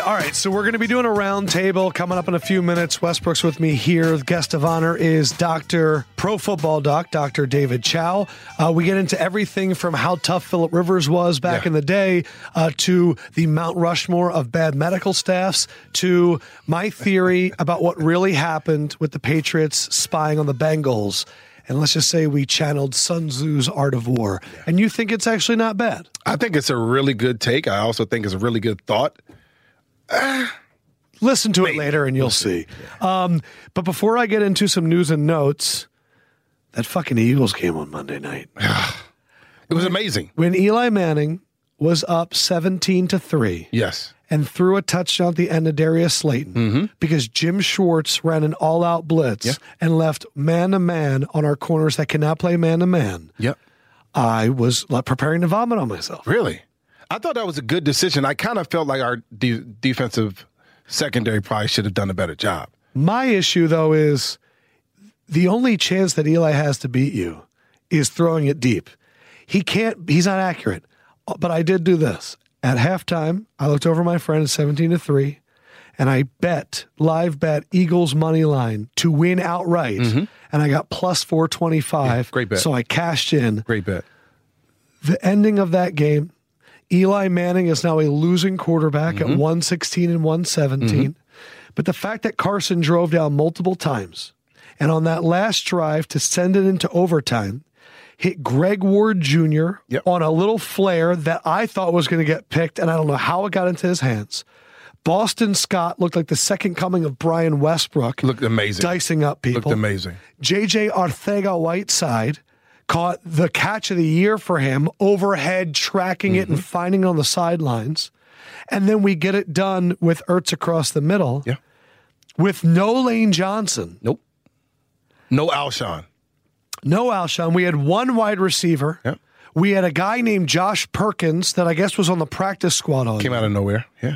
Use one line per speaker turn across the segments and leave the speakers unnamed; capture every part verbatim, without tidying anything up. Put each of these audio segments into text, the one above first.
All right, so we're going to be doing a round table coming up in a few minutes. Westbrook's with me here. The guest of honor is Doctor Pro Football Doc, Doctor David Chao. Uh, we get into everything from how tough Phillip Rivers was back yeah. in the day uh, to the Mount Rushmore of bad medical staffs to my theory about what really happened with the Patriots spying on the Bengals. And let's just say we channeled Sun Tzu's Art of War. Yeah. And you think it's actually not bad?
I think it's a really good take. I also think it's a really good thought.
Uh, Listen to maybe. it later and you'll we'll see. see. Yeah. Um, but before I get into some news and notes, that fucking Eagles game on Monday night.
It was amazing.
When Eli Manning was up seventeen to three.
Yes.
And threw a touchdown at the end of Darius Slayton
mm-hmm.
because Jim Schwartz ran an all-out blitz
yeah.
and left man-to-man on our corners that cannot play man-to-man.
Yep.
I was preparing to vomit on myself.
Really? I thought that was a good decision. I kind of felt like our de- defensive secondary probably should have done a better job.
My issue, though, is the only chance that Eli has to beat you is throwing it deep. He can't, he's not accurate. But I did do this. At halftime, I looked over my friend at seventeen to three, and I bet, live bet, Eagles money line to win outright.
Mm-hmm.
And I got plus four twenty-five.
Yeah, great bet.
So I cashed in.
Great bet.
The ending of that game, Eli Manning is now a losing quarterback mm-hmm. at one sixteen and one seventeen. Mm-hmm. But the fact that Carson drove down multiple times, and on that last drive to send it into overtime, hit Greg Ward Junior
Yep.
on a little flare that I thought was going to get picked, and I don't know how it got into his hands. Boston Scott looked like the second coming of Brian Westbrook.
Looked amazing.
Dicing up people.
Looked amazing.
J J Arcega-Whiteside caught the catch of the year for him, overhead, tracking mm-hmm. it and finding it on the sidelines. And then we get it done with Ertz across the middle.
Yeah.
With no Lane Johnson.
Nope. No Alshon.
No Alshon. We had one wide receiver.
Yep.
We had a guy named Josh Perkins that I guess was on the practice squad all
Came
year.
out of nowhere. Yeah.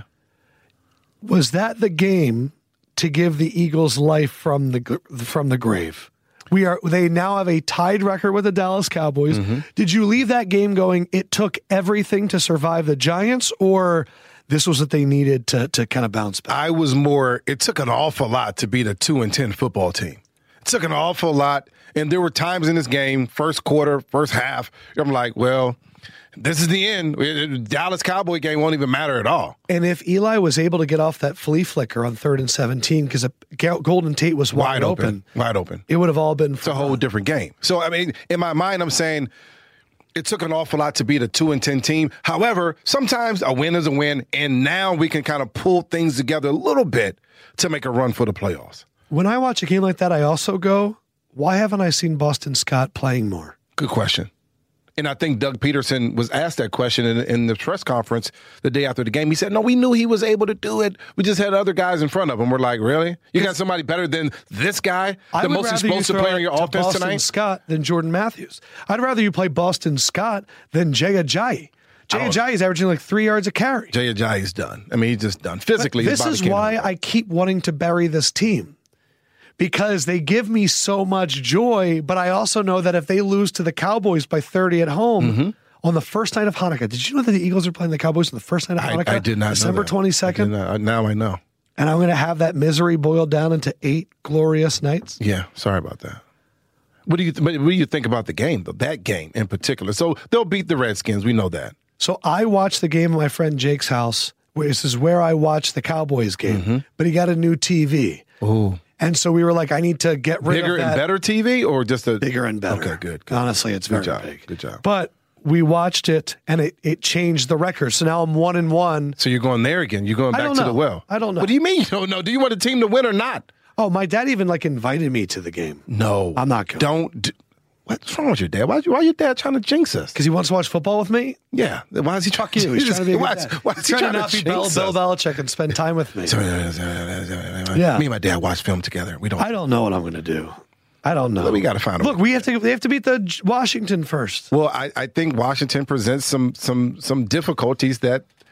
Was that the game to give the Eagles life from the from the grave? We are. They now have a tied record with the Dallas Cowboys.
Mm-hmm.
Did you leave that game going, it took everything to survive the Giants, or this was what they needed to to kind of bounce back?
I was more, it took an awful lot to beat a two and ten football team. It took an awful lot. And there were times in this game, first quarter, first half, I'm like, well, this is the end. The Dallas Cowboy game won't even matter at all.
And if Eli was able to get off that flea flicker on third and seventeen, because Golden Tate was wide,
wide open,
open,
wide open,
it would have all been.
It's a whole different game. So, I mean, in my mind, I'm saying it took an awful lot to beat a two and ten team. However, sometimes a win is a win, and now we can kind of pull things together a little bit to make a run for the playoffs.
When I watch a game like that, I also go, why haven't I seen Boston Scott playing more?
Good question. And I think Doug Peterson was asked that question in, in the press conference the day after the game. He said, no, we knew he was able to do it. We just had other guys in front of him. We're like, really? You got somebody better than this guy, the most exposed to play on your offense
Boston
tonight?
Scott than Jordan Matthews. I'd rather you play Boston Scott than Jay Ajayi. Jay Ajayi is averaging like three yards a carry.
Jay Ajayi's done. I mean, he's just done. Physically,
but this is why I keep wanting to bury this team. Because they give me so much joy, but I also know that if they lose to the Cowboys by thirty at home
mm-hmm.
on the first night of Hanukkah, did you know that the Eagles are playing the Cowboys on the first night of Hanukkah?
I, I did not
December
know that.
twenty-second.
I did not. Now I know.
And I'm going to have that misery boiled down into eight glorious nights.
Yeah, sorry about that. What do you What do you think about the game, though? That game in particular. So they'll beat the Redskins. We know that.
So I watched the game at my friend Jake's house. This is where I watched the Cowboys game.
Mm-hmm.
But he got a new T V.
Ooh.
And so we were like, I need to get rid
bigger
of that.
and better T V or just a
bigger and better.
Okay, good. good.
Honestly, it's
good
very
job.
big.
Good job.
But we watched it and it, it changed the record. So now I'm one and one.
So you're going there again. You're going back to
know.
the well.
I don't know.
What do you mean you don't know? Do you want a team to win or not?
Oh, my dad even like invited me to the game.
No,
I'm not going.
Don't. Do, what's wrong with your dad? Why, why your dad trying to jinx us?
Because he wants to watch football with me.
Yeah. Why is he talking
to you? He's trying to be a
why,
good dad.
why is
He's
he
trying,
trying
to not
to
be Bill,
jinx
Bill
us?
Belichick and spend time with me.
Yeah. Me and my dad watch film together. We don't.
I don't know what I'm going to do. I don't know.
We got to find a
Look, we have to. They have to beat the Washington first.
Well, I, I think Washington presents some some some difficulties that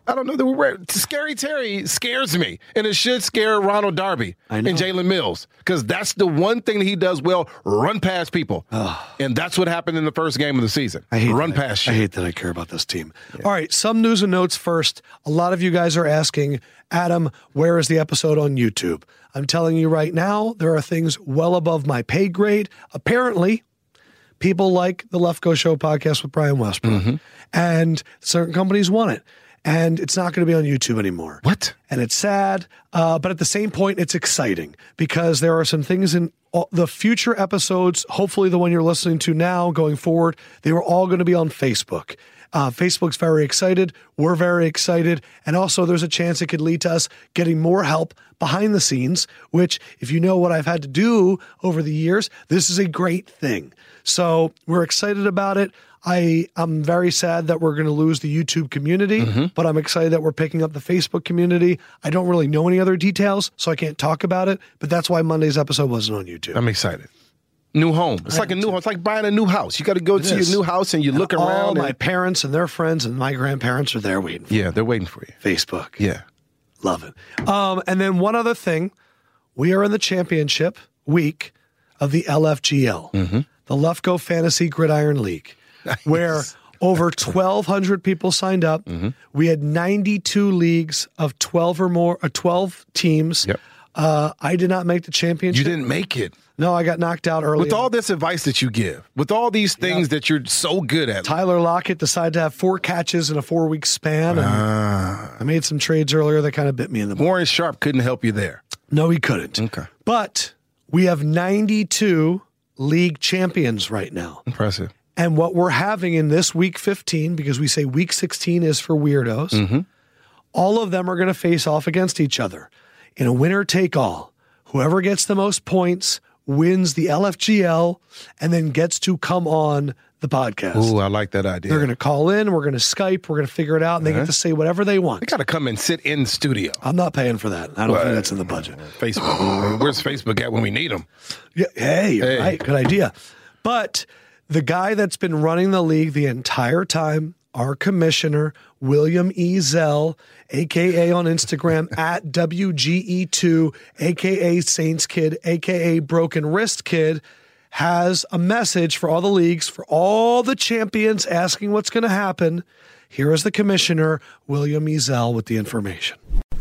I don't know that we're Scary Terry scares me, and it should scare Ronald Darby and Jalen Mills because that's the one thing that he does well: run past people, oh. and that's what happened in the first game of the season.
I hate
run
that
past.
I,
you.
I hate that I care about this team. Yeah. All right, some news and notes first. A lot of you guys are asking, Adam, where is the episode on YouTube? I'm telling you right now, there are things well above my pay grade. Apparently, people like the Left Go Show podcast with Brian Westbrook, mm-hmm. and certain companies want it. And it's not going to be on YouTube anymore.
What?
And it's sad, uh, but at the same point, it's exciting because there are some things in all, the future episodes, hopefully the one you're listening to now going forward, they were all going to be on Facebook. Uh, Facebook's very excited. We're very excited. And also there's a chance it could lead to us getting more help behind the scenes, which if you know what I've had to do over the years, this is a great thing. So we're excited about it. I, I'm very sad that we're going to lose the YouTube community, mm-hmm. but I'm excited that we're picking up the Facebook community. I don't really know any other details, so I can't talk about it, but that's why Monday's episode wasn't on YouTube.
I'm excited. New home. It's I like a new home. It's like buying a new house. You got to go it to is. your new house and you and look
all
around.
All my
and...
parents and their friends and my grandparents are there waiting for
Yeah,
you.
they're waiting for you.
Facebook.
Yeah.
Love it. Um, and then one other thing. We are in the championship week of the L F G L, mm-hmm. the Left Go Fantasy Gridiron League, nice. Where over twelve hundred people signed up. Mm-hmm. We had ninety-two leagues of twelve or more, uh, twelve teams.
Yep.
Uh, I did not make the championship.
You didn't make it.
No, I got knocked out early.
With all this advice that you give, with all these things yep. that you're so good at.
Tyler Lockett decided to have four catches in a four-week span. And uh, I made some trades earlier that kind of bit me in the butt.
Warren Sharp couldn't help you there.
No, he couldn't.
Okay.
But we have ninety-two league champions right now.
Impressive.
And what we're having in this week fifteen, because we say week sixteen is for weirdos, mm-hmm. all of them are going to face off against each other in a winner-take-all. Whoever gets the most points wins the L F G L and then gets to come on the podcast.
Ooh, I like that idea.
They're going to call in, we're going to Skype, we're going to figure it out, and they uh-huh. get to say whatever they want.
They got to come and sit in the studio.
I'm not paying for that. I don't well, think that's in the budget.
Facebook. Where's Facebook at when we need them?
Yeah, hey,
hey.
Right, good idea. But the guy that's been running the league the entire time, our commissioner, William E. Zell, a k a on Instagram, at W G E two, a k a Saints Kid, a k a Broken Wrist Kid, has a message for all the leagues, for all the champions asking what's going to happen. Here is the commissioner, William E. Zell, with the information.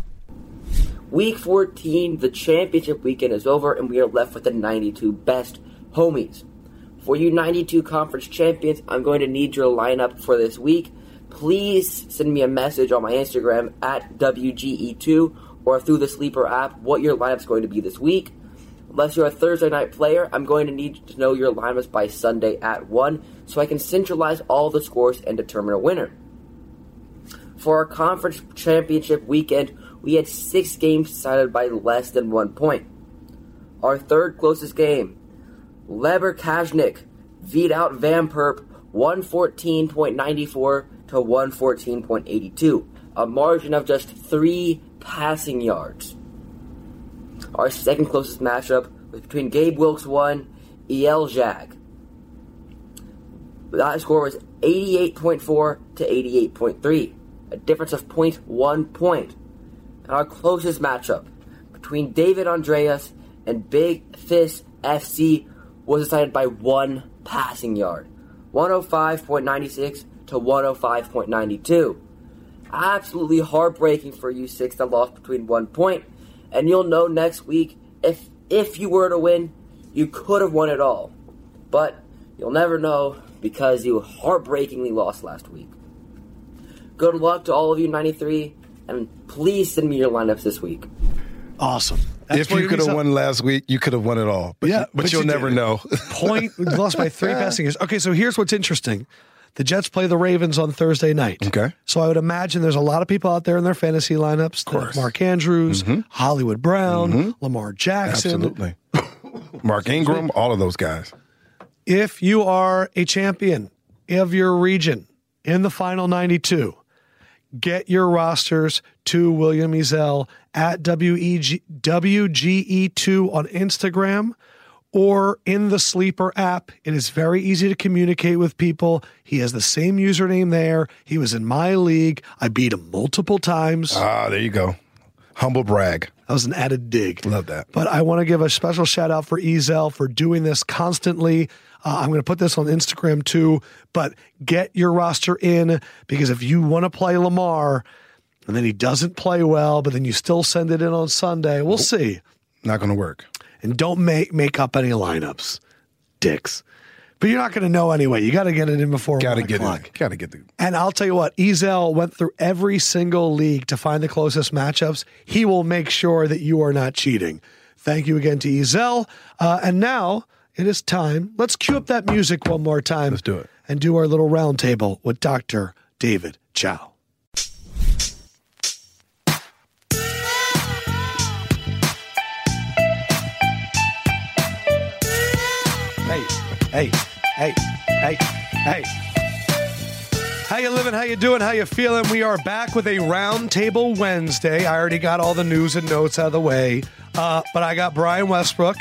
Week fourteen, the championship weekend is over, and we are left with the ninety-two best homies. For you ninety-two conference champions, I'm going to need your lineup for this week. Please send me a message on my Instagram at W G E two or through the Sleeper app what your lineup's going to be this week. Unless you're a Thursday night player, I'm going to need to know your lineups by Sunday at one so I can centralize all the scores and determine a winner. For our conference championship weekend, we had six games decided by less than one point. Our third closest game, Leber Kajnik beat out Van Perp one fourteen point nine four to one fourteen point eight two, a margin of just three passing yards. Our second closest matchup was between Gabe Wilkes one, E L Jag. That score was eighty-eight point four to eighty-eight point three, a difference of zero point one point. And our closest matchup between David Andreas and Big Fist F C was decided by one passing yard, one oh five point nine six to one oh five point nine two. Absolutely heartbreaking for you six that lost between one point, and you'll know next week if if you were to win, you could have won it all. But you'll never know because you heartbreakingly lost last week. Good luck to all of you ninety-three, and please send me your lineups this week.
Awesome. That's
if you could have won last week, you could have won it all. But, yeah, you, but, but you'll you never know.
Point lost by three passing yards. Okay, so here's what's interesting. The Jets play the Ravens on Thursday night.
Okay.
So I would imagine there's a lot of people out there in their fantasy lineups.
Of course.
Mark Andrews, mm-hmm. Hollywood Brown, mm-hmm. Lamar Jackson.
Absolutely. Mark Ingram, all of those guys.
If you are a champion of your region in the final ninety-two, get your rosters to William Ezel at W G E two on Instagram or in the Sleeper app. It is very easy to communicate with people. He has the same username there. He was in my league. I beat him multiple times.
Ah, there you go. Humble brag.
That was an added dig.
Love that.
But I want to give a special shout out for Ezel for doing this constantly. Uh, I'm going to put this on Instagram too, but get your roster in, because if you want to play Lamar and then he doesn't play well, but then you still send it in on Sunday, we'll see.
Not going to work.
And don't make make up any lineups, dicks. But you're not going to know anyway. You got to get it in before
Got to
one
get
o'clock.
it. Got to get the.
And I'll tell you what, Ezel went through every single league to find the closest matchups. He will make sure that you are not cheating. Thank you again to Ezel. Uh, and now it is time. Let's cue up that music one more time.
Let's do it.
And do our little round table with Doctor David Chow. Hey, hey, hey, hey, hey. How you living? How you doing? How you feeling? We are back with a Roundtable Wednesday. I already got all the news and notes out of the way, uh, but I got Brian Westbrook.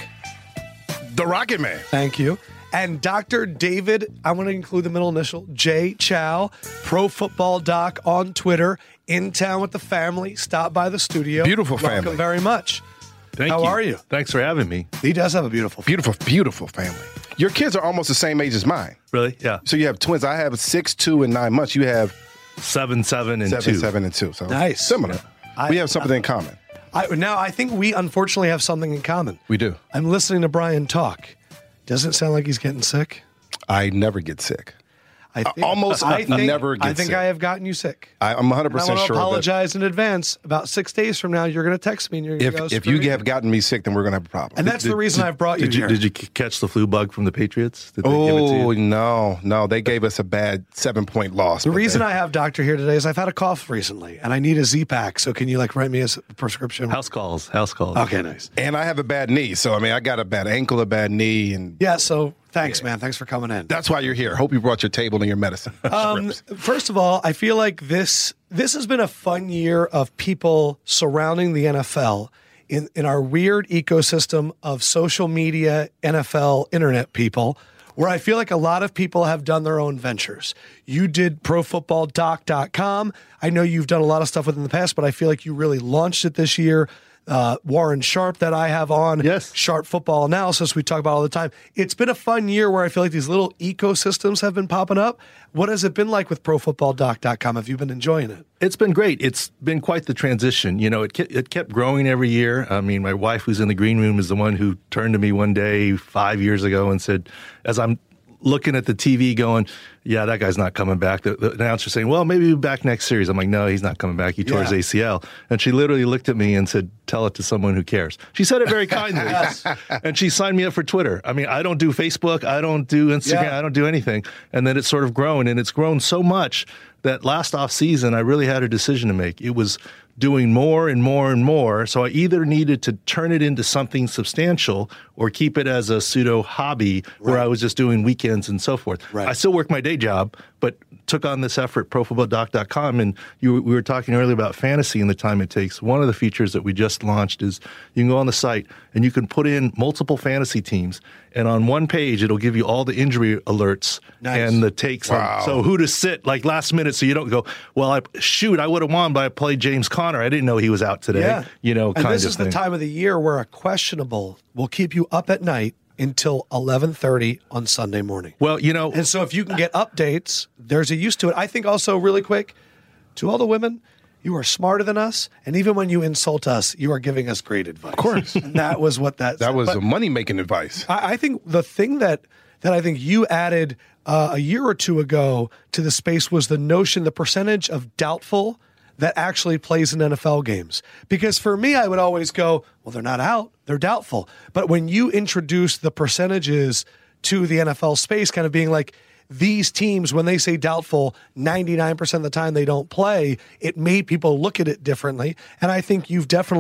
The Rocket Man.
Thank you. And Doctor David, I want to include the middle initial, J. Chow, Pro Football Doc on Twitter, in town with the family. Stop by the studio.
Beautiful
Welcome
family.
very much.
Thank
How
you.
are you?
Thanks for having me.
He does have a beautiful family.
Beautiful, beautiful family. Your kids are almost the same age as mine.
Really? Yeah.
So you have twins. I have six, two, and nine months. You have
Seven, seven, and
seven,
two.
seven, and two. So
Nice.
similar.
I-
we have something in common.
I, now, I think we unfortunately have something in common.
We do.
I'm listening to Brian talk. Doesn't sound like he's getting sick.
I never get sick.
I think,
almost
I think,
never get
I think
sick.
I have gotten you sick.
I, I'm one hundred
And I
percent
want to
sure of that.
apologize in advance. About six days from now, you're going to text me and you're going
If
to go.
if you
"Screw
have gotten me sick, then we're going to have a problem.
And that's the reason I've brought you
Did you,
here.
did you c- catch the flu bug from the Patriots? Did they give it to
Oh,
you?
no, no. They gave us a bad seven-point loss.
The
but
reason
they-
I have Doctor here today is I've had a cough recently, and I need a Z-Pack. So can you like write me a s- prescription?
House calls. House calls.
Okay, nice.
And I have a bad knee. So, I mean, I got a bad ankle, a bad knee, and
Yeah. So thanks, man. Thanks for coming in.
that's why you're here. Hope you brought your table and your medicine.
Um,
Strips.
first of all, I feel like this this has been a fun year of people surrounding the N F L in, in our weird ecosystem of social media, N F L, internet people, where I feel like a lot of people have done their own ventures. You did pro football doc dot com. I know you've done a lot of stuff within the past, but I feel like you really launched it this year. Uh, Warren Sharp that I have on.
Yes.
Sharp Football Analysis we talk about all the time. It's been a fun year where I feel like these little ecosystems have been popping up. What has it been like with pro football doc dot com? Have you been enjoying it?
It's been great. It's been quite the transition. You know, it kept, it kept growing every year. I mean, my wife, who's in the green room, is the one who turned to me one day five years ago and said, as I'm looking at the T V going, yeah, that guy's not coming back. The, the announcer saying, well, maybe he'll be back next series. I'm like, no, he's not coming back. He tore his
Yeah.
A C L. And she literally looked at me and said, tell it to someone who cares. She said it very kindly. And she signed me up for Twitter. I mean, I don't do Facebook. I don't do Instagram.
Yeah.
I don't do anything. And then it's sort of grown, and it's grown so much that last off season, I really had a decision to make. It was doing more and more and more. So I either needed to turn it into something substantial or keep it as a pseudo hobby where
Right.
I was just doing weekends and so forth.
Right.
I still work my day job, but took on this effort, pro football doc dot com. And you, we were talking earlier about fantasy and the time it takes. One of the features that we just launched is you can go on the site and you can put in multiple fantasy teams. And on one page, it'll give you all the injury alerts
Nice.
and the takes. on-
Wow.
So who to sit like last minute so you don't go, well, I shoot, I would have won, but I played James Conner. I didn't know he was out today.
Yeah.
You know,
and
kind
this
of
is
thing.
the time of the year where a questionable will keep you up at night until eleven thirty on Sunday morning.
Well, you know,
And so if you can get updates, there's a use to it. I think also really quick, to all the women, you are smarter than us. And even when you insult us, you are giving us great advice. Of
course.
And that was what that
That
said.
was
But
a money-making advice.
I, I think the thing that, that I think you added uh, a year or two ago to the space was the notion, the percentage of doubtful that actually plays in N F L games. Because for me, I would always go, well, they're not out, they're doubtful. But when you introduce the percentages to the N F L space, kind of being like, these teams, when they say doubtful, ninety-nine percent of the time they don't play, it made people look at it differently. And I think you've definitely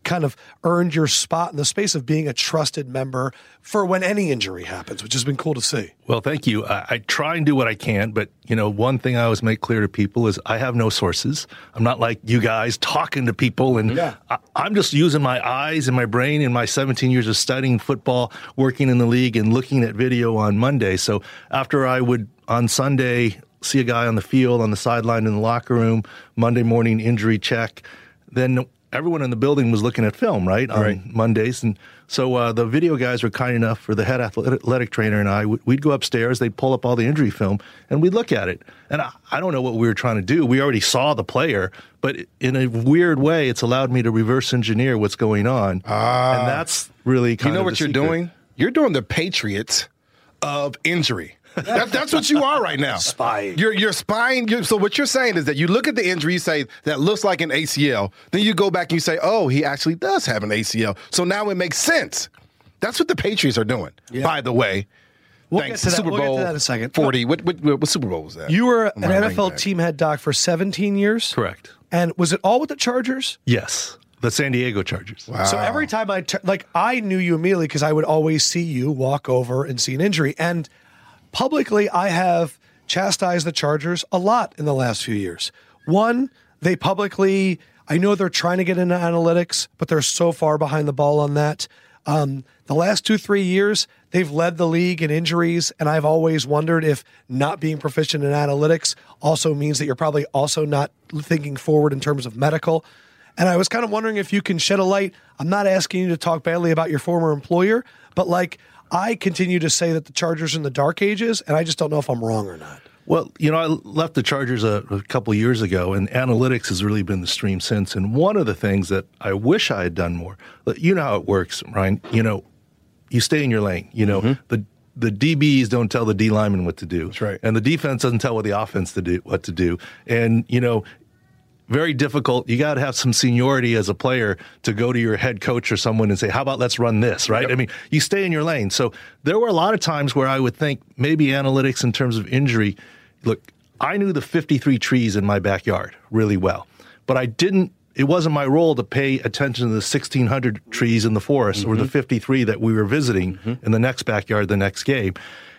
kind of earned your spot in the space of being a trusted member for when any injury happens, which has been cool to see.
Well, thank you. I, I try and do what I can, but you know, one thing I always make clear to people is I have no sources. I'm not like you guys talking to people, and
yeah.
I, I'm just using my eyes and my brain and my seventeen years of studying football, working in the league, and looking at video on Monday. So after I would on Sunday see a guy on the field, on the sideline, in the locker room, Monday morning injury check, then everyone in the building was looking at film, right, on
right.
Mondays. And so uh, the video guys were kind enough for the head athletic trainer and I, we'd go upstairs, they'd pull up all the injury film, and we'd look at it. And I, I don't know what we were trying to do. We already saw the player, but in a weird way, it's allowed me to reverse engineer what's going on.
Ah.
And that's really kind
You know
of
what
the
you're
secret.
doing? You're doing the Patriots of injury. that, that's what you are right now.
Spying.
You're you're spying. You're, so what you're saying is that you look at the injury, you say that looks like an A C L. Then you go back and you say, oh, he actually does have an A C L. So now it makes sense. That's what the Patriots are doing.
Yeah.
By the way,
We'll
thanks
get to that.
Super
We'll get
Bowl
to that in a second.
forty. What, what what Super Bowl was that?
You were an
My
N F L
back.
team head doc for seventeen years?
Correct.
And was it all with the Chargers?
Yes. The San Diego Chargers.
Wow.
So every time I, t- like, I knew you immediately because I would always see you walk over and see an injury. And publicly, I have chastised the Chargers a lot in the last few years. One, they publicly, I know they're trying to get into analytics, but they're so far behind the ball on that. Um, the last two, three years, they've led the league in injuries, and I've always wondered if not being proficient in analytics also means that you're probably also not thinking forward in terms of medical. And I was kind of wondering if you can shed a light. I'm not asking you to talk badly about your former employer, but like I continue to say that the Chargers are in the dark ages, and I just don't know if I'm wrong or not.
Well, you know, I left the Chargers a, a couple of years ago, and analytics has really been the stream since. And one of the things that I wish I had done more, you know how it works, Ryan. You know, you stay in your lane. You know, mm-hmm. the the D Bs don't tell the D linemen what to do.
That's right.
And the defense doesn't tell what the offense to do what to do. And you know, very difficult. You got to have some seniority as a player to go to your head coach or someone and say, how about let's run this, right? Yep. I mean, you stay in your lane. So there were a lot of times where I would think maybe analytics in terms of injury. Look, I knew the fifty-three trees in my backyard really well, but I didn't, it wasn't my role to pay attention to the sixteen hundred trees in the forest mm-hmm. or the fifty-three that we were visiting mm-hmm. in the next backyard, the next game.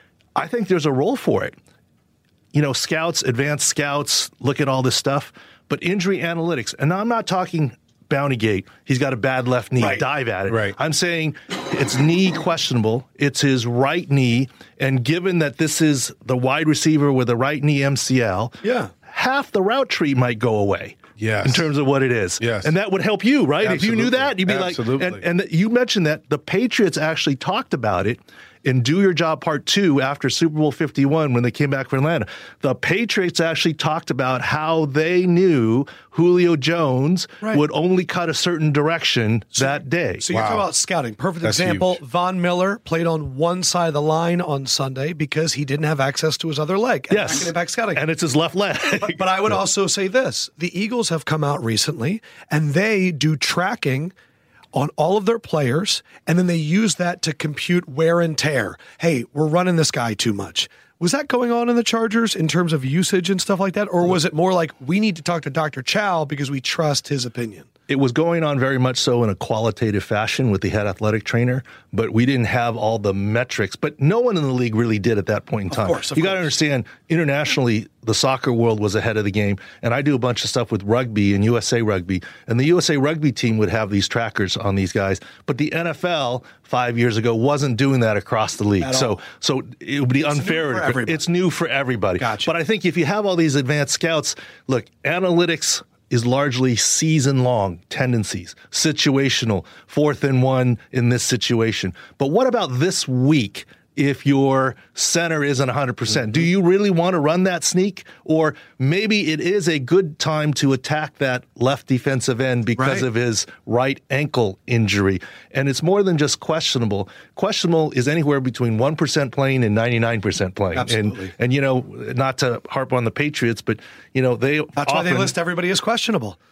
I think there's a role for it. You know, scouts, advanced scouts, look at all this stuff. But injury analytics, and I'm not talking Bountygate, he's got a bad left knee,
right.
dive at it.
Right.
I'm saying it's knee questionable, it's his right knee, and given that this is the wide receiver with a right knee M C L,
yeah.
half the route tree might go away.
Yes.
In terms of what it is.
Yes.
And that would help you, right?
Absolutely.
If you knew that, you'd be
Absolutely.
like, and, and you mentioned that the Patriots actually talked about it in Do Your Job Part Two after Super Bowl fifty-one when they came back from Atlanta. The Patriots actually talked about how they knew Julio Jones
right.
would only cut a certain direction
so,
that day.
So you're
wow.
talking about scouting. Perfect
That's
example.
huge.
Von Miller played on one side of the line on Sunday because he didn't have access to his other leg. And
Yes.
Impact scouting.
And it's his left leg.
But, but I would also say this. The Eagles have come out recently, and they do tracking on all of their players, and then they use that to compute wear and tear. Hey, we're running this guy too much. Was that going on in the Chargers in terms of usage and stuff like that? Or was it more like we need to talk to Doctor Chow because we trust his opinion?
It was going on very much so in a qualitative fashion with the head athletic trainer, but we didn't have all the metrics. But no one in the league really did at that point in time.
Of course, of
you got to
course.
understand, internationally, the soccer world was ahead of the game. And I do a bunch of stuff with rugby and U S A Rugby. And the U S A Rugby team would have these trackers on these guys. But the N F L five years ago wasn't doing that across the league.
At
So
all.
so it would be
It's
unfair.
new for
to-
everybody.
It's new for everybody.
Gotcha.
But I think if you have all these advanced scouts, look, analytics is largely season-long tendencies, situational, fourth and one in this situation. But what about this week if your center isn't one hundred percent? Mm-hmm. Do you really want to run that sneak? Or maybe it is a good time to attack that left defensive end because
Right.
of his right ankle injury. And it's more than just questionable. Questionable is anywhere between one percent playing and ninety-nine percent playing.
Absolutely.
And, and, you know, not to harp on the Patriots, but, you know, they
That's
often,
why they list everybody as questionable.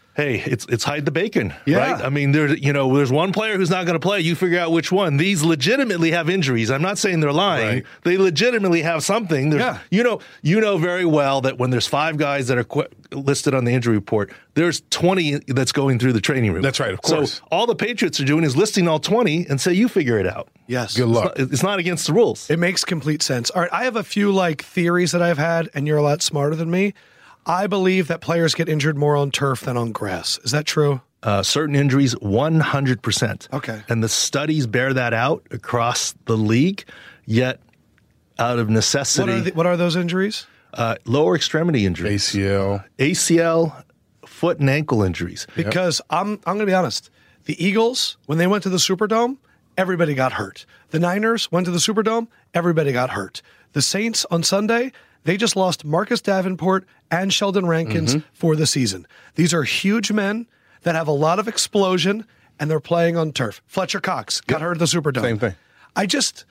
Hey, it's it's hide the bacon,
Yeah.
right? I mean, there's you know, there's one player who's not going to play. You figure out which one. These legitimately have injuries. I'm not saying they're lying.
Right.
They legitimately have something. There's,
Yeah.
You know, you know very well that when there's five guys that are qu- listed on the injury report, there's twenty that's going through the training room.
That's right, of course.
So all the Patriots are doing is listing all twenty and say, you figure it out.
Yes.
Good luck.
It's not, it's not against the rules.
It makes complete sense. All right, I have a few like theories that I've had, and you're a lot smarter than me. I believe that players get injured more on turf than on grass. Is that true?
Uh, certain injuries, one hundred percent.
Okay.
And the studies bear that out across the league, yet out of
What
necessity,
are, the, what are those injuries?
uh, lower extremity
A
injuries,
C L.
A C L, foot and ankle injuries.
Because I'm I'm going to be honest. The Eagles, when they went to the Superdome, everybody got hurt. The Niners went to the Superdome, everybody got hurt. The Saints on Sunday, they just lost Marcus Davenport and Sheldon Rankins
Mm-hmm.
for the season. These are huge men that have a lot of explosion, and they're playing on turf. Fletcher Cox got hurt at the Superdome.
Same thing.
I just,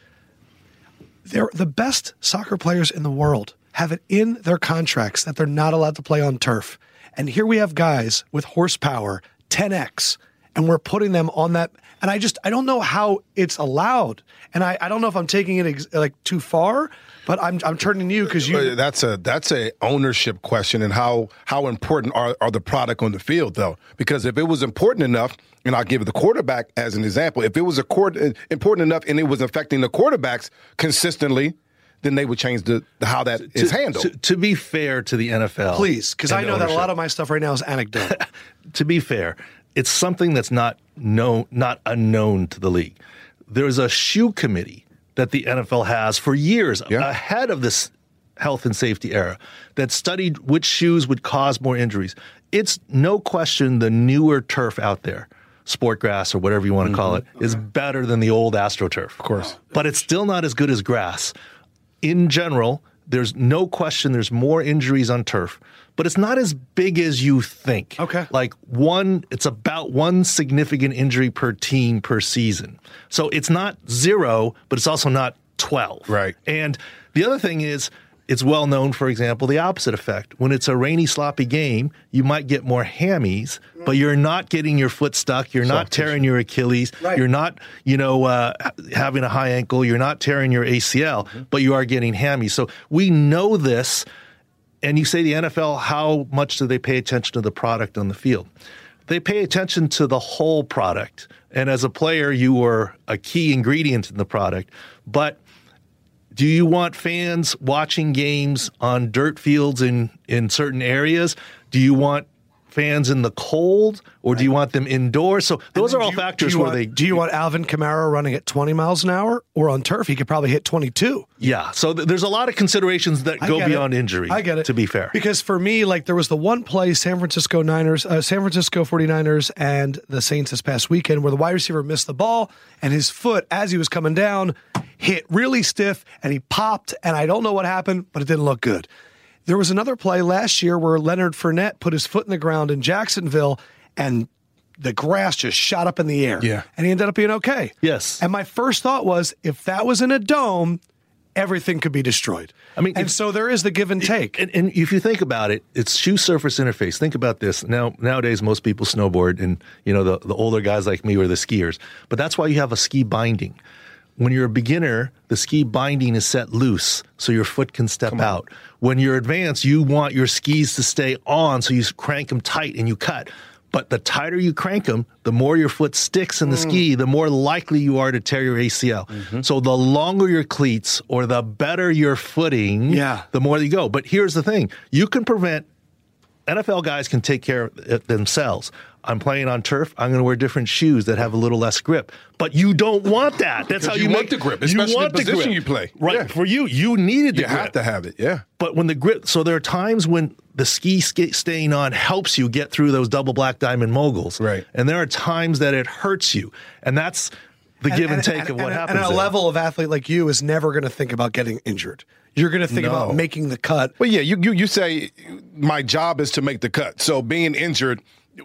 they're the best soccer players in the world have it in their contracts that they're not allowed to play on turf. And here we have guys with horsepower, ten X, and we're putting them on that. And I just, I don't know how it's allowed. And I, I don't know if I'm taking it ex- like too far, but I'm, I'm turning to you because you.
That's a that's a ownership question, and how how important are, are the product on the field though? Because if it was important enough, and I'll give the quarterback as an example, if it was a court, important enough and it was affecting the quarterbacks consistently, then they would change the, the how that is
To-
handled.
To, to be fair to the N F L.
Please, because I
and
know that a
ownership.
lot of my stuff right now is anecdotal.
To be fair, it's something that's not known, not unknown to the league. There's a shoe committee that the N F L has for years
Yeah.
ahead of this health and safety era that studied which shoes would cause more injuries. It's no question the newer turf out there, sport grass or whatever you want to call it, is better than the old AstroTurf. Of
course.
But it's still not as good as grass. In general, there's no question there's more injuries on turf, but it's not as big as you think.
Okay.
Like one, it's about one significant injury per team per season. So it's not zero, but it's also not twelve.
Right.
And the other thing is, it's well known, for example, the opposite effect. When it's a rainy, sloppy game, you might get more hammies, but you're not getting your foot stuck. You're not
Soft tissue.
tearing your Achilles.
Right.
You're not, you know, uh, having a high ankle. You're not tearing your A C L, but you are getting hammies. So we know this. And you say the N F L, how much do they pay attention to the product on the field? They pay attention to the whole product. And as a player, you were a key ingredient in the product. But do you want fans watching games on dirt fields in, in certain areas? Do you want fans in the cold, or do you want them indoors? So those are all
Do you-
factors
do you
where
want,
they.
Do you want Alvin Kamara running at twenty miles an hour, or on turf he could probably hit twenty-two?
Yeah. So th- there's a lot of considerations that
I
go
get it.
beyond injury.
I get it.
To be fair.
Because for me, like there was the one play San Francisco Niners, uh, San Francisco forty-niners and the Saints this past weekend where the wide receiver missed the ball and his foot as he was coming down hit really stiff and he popped and I don't know what happened, but it didn't look good. There was another play last year where Leonard Fournette put his foot in the ground in Jacksonville and the grass just shot up in the air.
Yeah.
And he ended up being okay.
Yes.
And my first thought was if that was in a dome, everything could be destroyed.
I mean,
and
if-
so there is the give and take.
And, and if you think about it, it's shoe surface interface. Think about this. Now, nowadays, most people snowboard, and you know the, the older guys like me are the skiers. But that's why you have a ski binding. When you're a beginner, the ski binding is set loose so your foot can step out. When you're advanced, you want your skis to stay on, so you crank them tight and you cut. But the tighter you crank them, the more your foot sticks in the ski, the more likely you are to tear your A C L. So the longer your cleats or the better your footing,
Yeah.
the more you go. But here's the thing. You can prevent, N F L guys can take care of it themselves. I'm playing on turf. I'm going to wear different shoes that have a little less grip. But you don't want that. That's
Because
how
you
you,
want
make
the grip,
you
especially
want
the position
grip.
you play.
Right.
Yeah.
For you, you needed the
You
grip.
have to have it, yeah.
But when the grip, so there are times when the ski sk- staying on helps you get through those double black diamond moguls.
Right.
And there are times that it hurts you. And that's the give and, take of what
and,
happens.
And a
there.
level of athlete like you is never going to think about getting injured. You're going to think
No.
about making the cut.
Well, yeah, you, you you say my job is to make the cut. So being injured,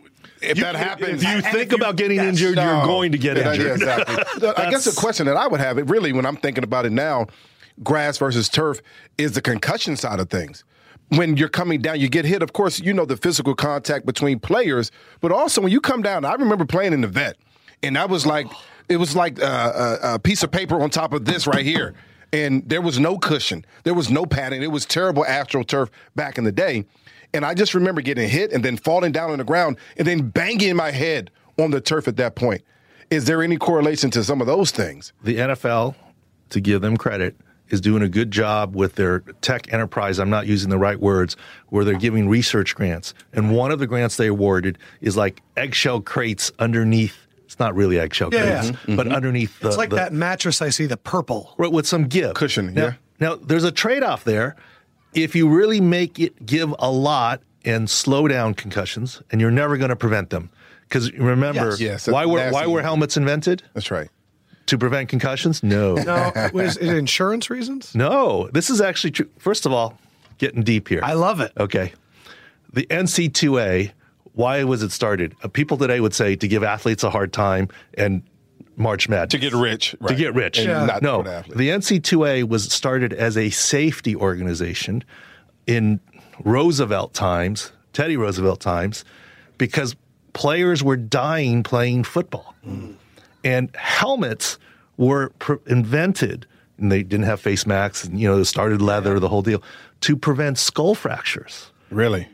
if that happens,
If you
And
think
if you-
about getting
yes.
injured, you're
No.
going to get
Yeah,
injured.
yeah, exactly. I guess the question that I would have, it really, when I'm thinking about it now, grass versus turf, is the concussion side of things. when you're coming down, you get hit. Of course, you know the physical contact between players, but also when you come down, I remember playing in the vet, and that was like, it was like a, a, a piece of paper on top of this right here. And there was no cushion. There was no padding. It was terrible AstroTurf back in the day. And I just remember getting hit and then falling down on the ground and then banging my head on the turf at that point. Is there any correlation to some of those things?
The N F L, to give them credit, is doing a good job with their tech enterprise. I'm not using the right words, where they're giving research grants. And one of the grants they awarded is like eggshell crates underneath. It's not really eggshell
yeah,
crates,
yeah.
but
Mm-hmm.
underneath the.
It's like
the,
that mattress I see, the purple.
with some give.
Cushioning,
now,
yeah.
Now, there's a trade-off there. If you really make it give a lot and slow down concussions, and you're never going to prevent them. Because remember,
Yes.
Yes,
why were
nasty.
why were helmets invented?
That's right.
To prevent concussions? No.
No, is it insurance reasons?
No. This is actually true. First of all, getting deep here.
I love it.
Okay. The N C double A, why was it started? Uh, people today would say to give athletes a hard time and March Madness.
To get rich. Right.
To get rich.
And
Yeah.
not
No,
for the athlete.
the N C double A was started as a safety organization in Roosevelt times, Teddy Roosevelt times, because players were dying playing football. Mm. And helmets were pr- invented, and they didn't have face masks, and, you know, they started leather, the whole deal, to prevent skull fractures.
Really?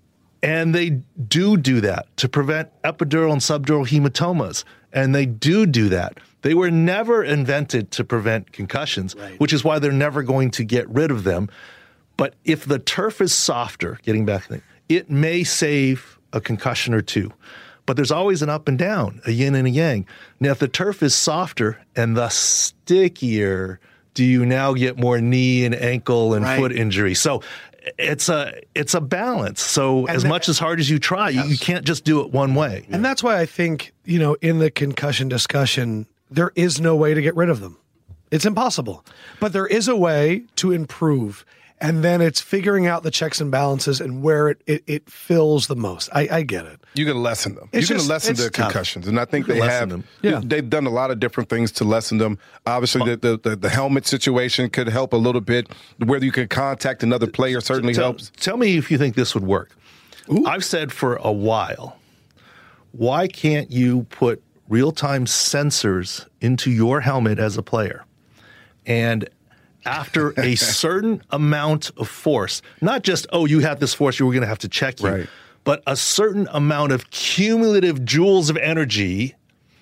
And they do do that to prevent epidural and subdural hematomas. And they do do that. They were never invented to prevent concussions,
Right.
which is why they're never going to get rid of them. But if the turf is softer, getting back to it, it may save a concussion or two. But there's always an up and down, a yin and a yang. Now, if the turf is softer and thus stickier, do you now get more knee and ankle and
Right.
foot injury? So it's a it's a balance. So
And
as
the-
much as hard as you try, you, you can't just do it one way.
And that's why I think, you know, in the concussion discussion, there is no way to get rid of them. It's impossible. But there is a way to improve. And then it's figuring out the checks and balances and where it, it, it fills the most. I, I get it.
You can lessen them.
It's
you can
just-
lessen
it's
the
tough.
concussions, and I think
You
they
can
have.
lessen them.
Yeah.
They've done a lot of different things to lessen them. Obviously, the, the, the, the helmet situation could help a little bit. Whether you can contact another player certainly
tell,
helps.
Tell me if you think this would work. I've said for a while, why can't you put real-time sensors into your helmet as a player? And after a certain amount of force, not just, oh, you have this force, you're going to have to check you,
Right.
but a certain amount of cumulative joules of energy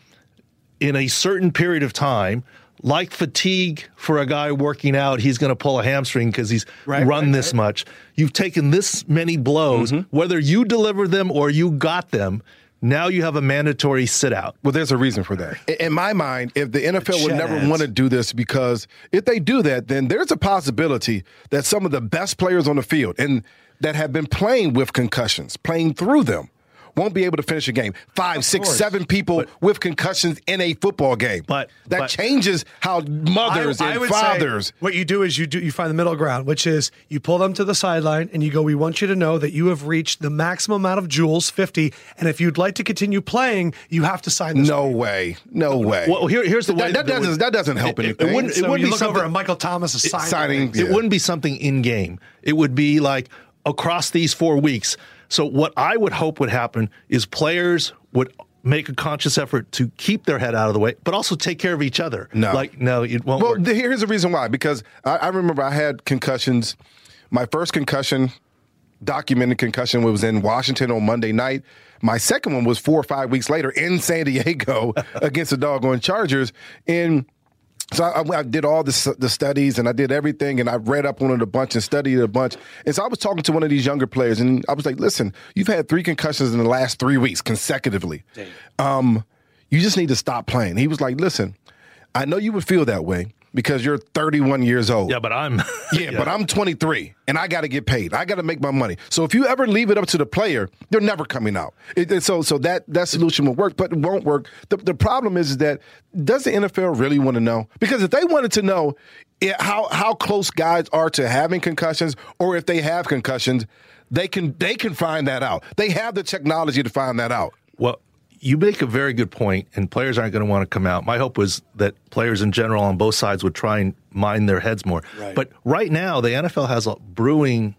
in a certain period of time, like fatigue for a guy working out, he's going to pull a hamstring because he's
Right,
run
right,
this
right.
much. You've taken this many blows, whether you deliver them or you got them. Now you have a mandatory sit out.
Well, there's a reason for that. In- In my mind, if the N F L would
Chet
never
ads.
want to do this, because if they do that, then there's a possibility that some of the best players on the field and that have been playing with concussions, playing through them, won't be able to finish a game. Five, six,
course.
seven people with concussions in a football game.
But-
that
but-
changes how mothers
I- I
and
would say
fathers.
what you do is you do you find the middle ground, which is you pull them to the sideline and you go, we want you to know that you have reached the maximum amount of joules, fifty, and if you'd like to continue playing, you have to sign this.
No way. No way.
Well, here, here's the way
that, that,
that would-
doesn't, that doesn't help
It- it
anything.
wouldn't-
So
wouldn't
you
be
look over
something-
and Michael Thomas is signing.
signing-
things.
Yeah.
It wouldn't be something in game. It would be like across these four weeks. So what I would hope would happen is players would make a conscious effort to keep their head out of the way, but also take care of each other.
No.
Like, no, it won't
Well,
work.
the, here's the reason why. Because I, I remember I had concussions. My first concussion, documented concussion, was in Washington on Monday night. My second one was four or five weeks later in San Diego against the doggone Chargers. And so I, I did all the, the studies and I did everything and I read up on it a bunch and studied it a bunch. And so I was talking to one of these younger players and I was like, listen, you've had three concussions in the last three weeks consecutively. Um, you just need to stop playing. He was like, listen, I know you would feel that way because you're thirty-one years old.
yeah, but I'm.
Yeah, but I'm twenty-three and I got to get paid. I got to make my money. So if you ever leave it up to the player, they're never coming out. It, it- so so that that solution will work, but it won't work. The, the problem is, is that does the N F L really want to know? Because if they wanted to know it, how how close guys are to having concussions, or if they have concussions, they can they can find that out. They have the technology to find that out.
Well, you make a very good point, and players aren't going to want to come out. My hope was that players in general on both sides would try and mind their heads more.
Right.
But right now, the N F L has a brewing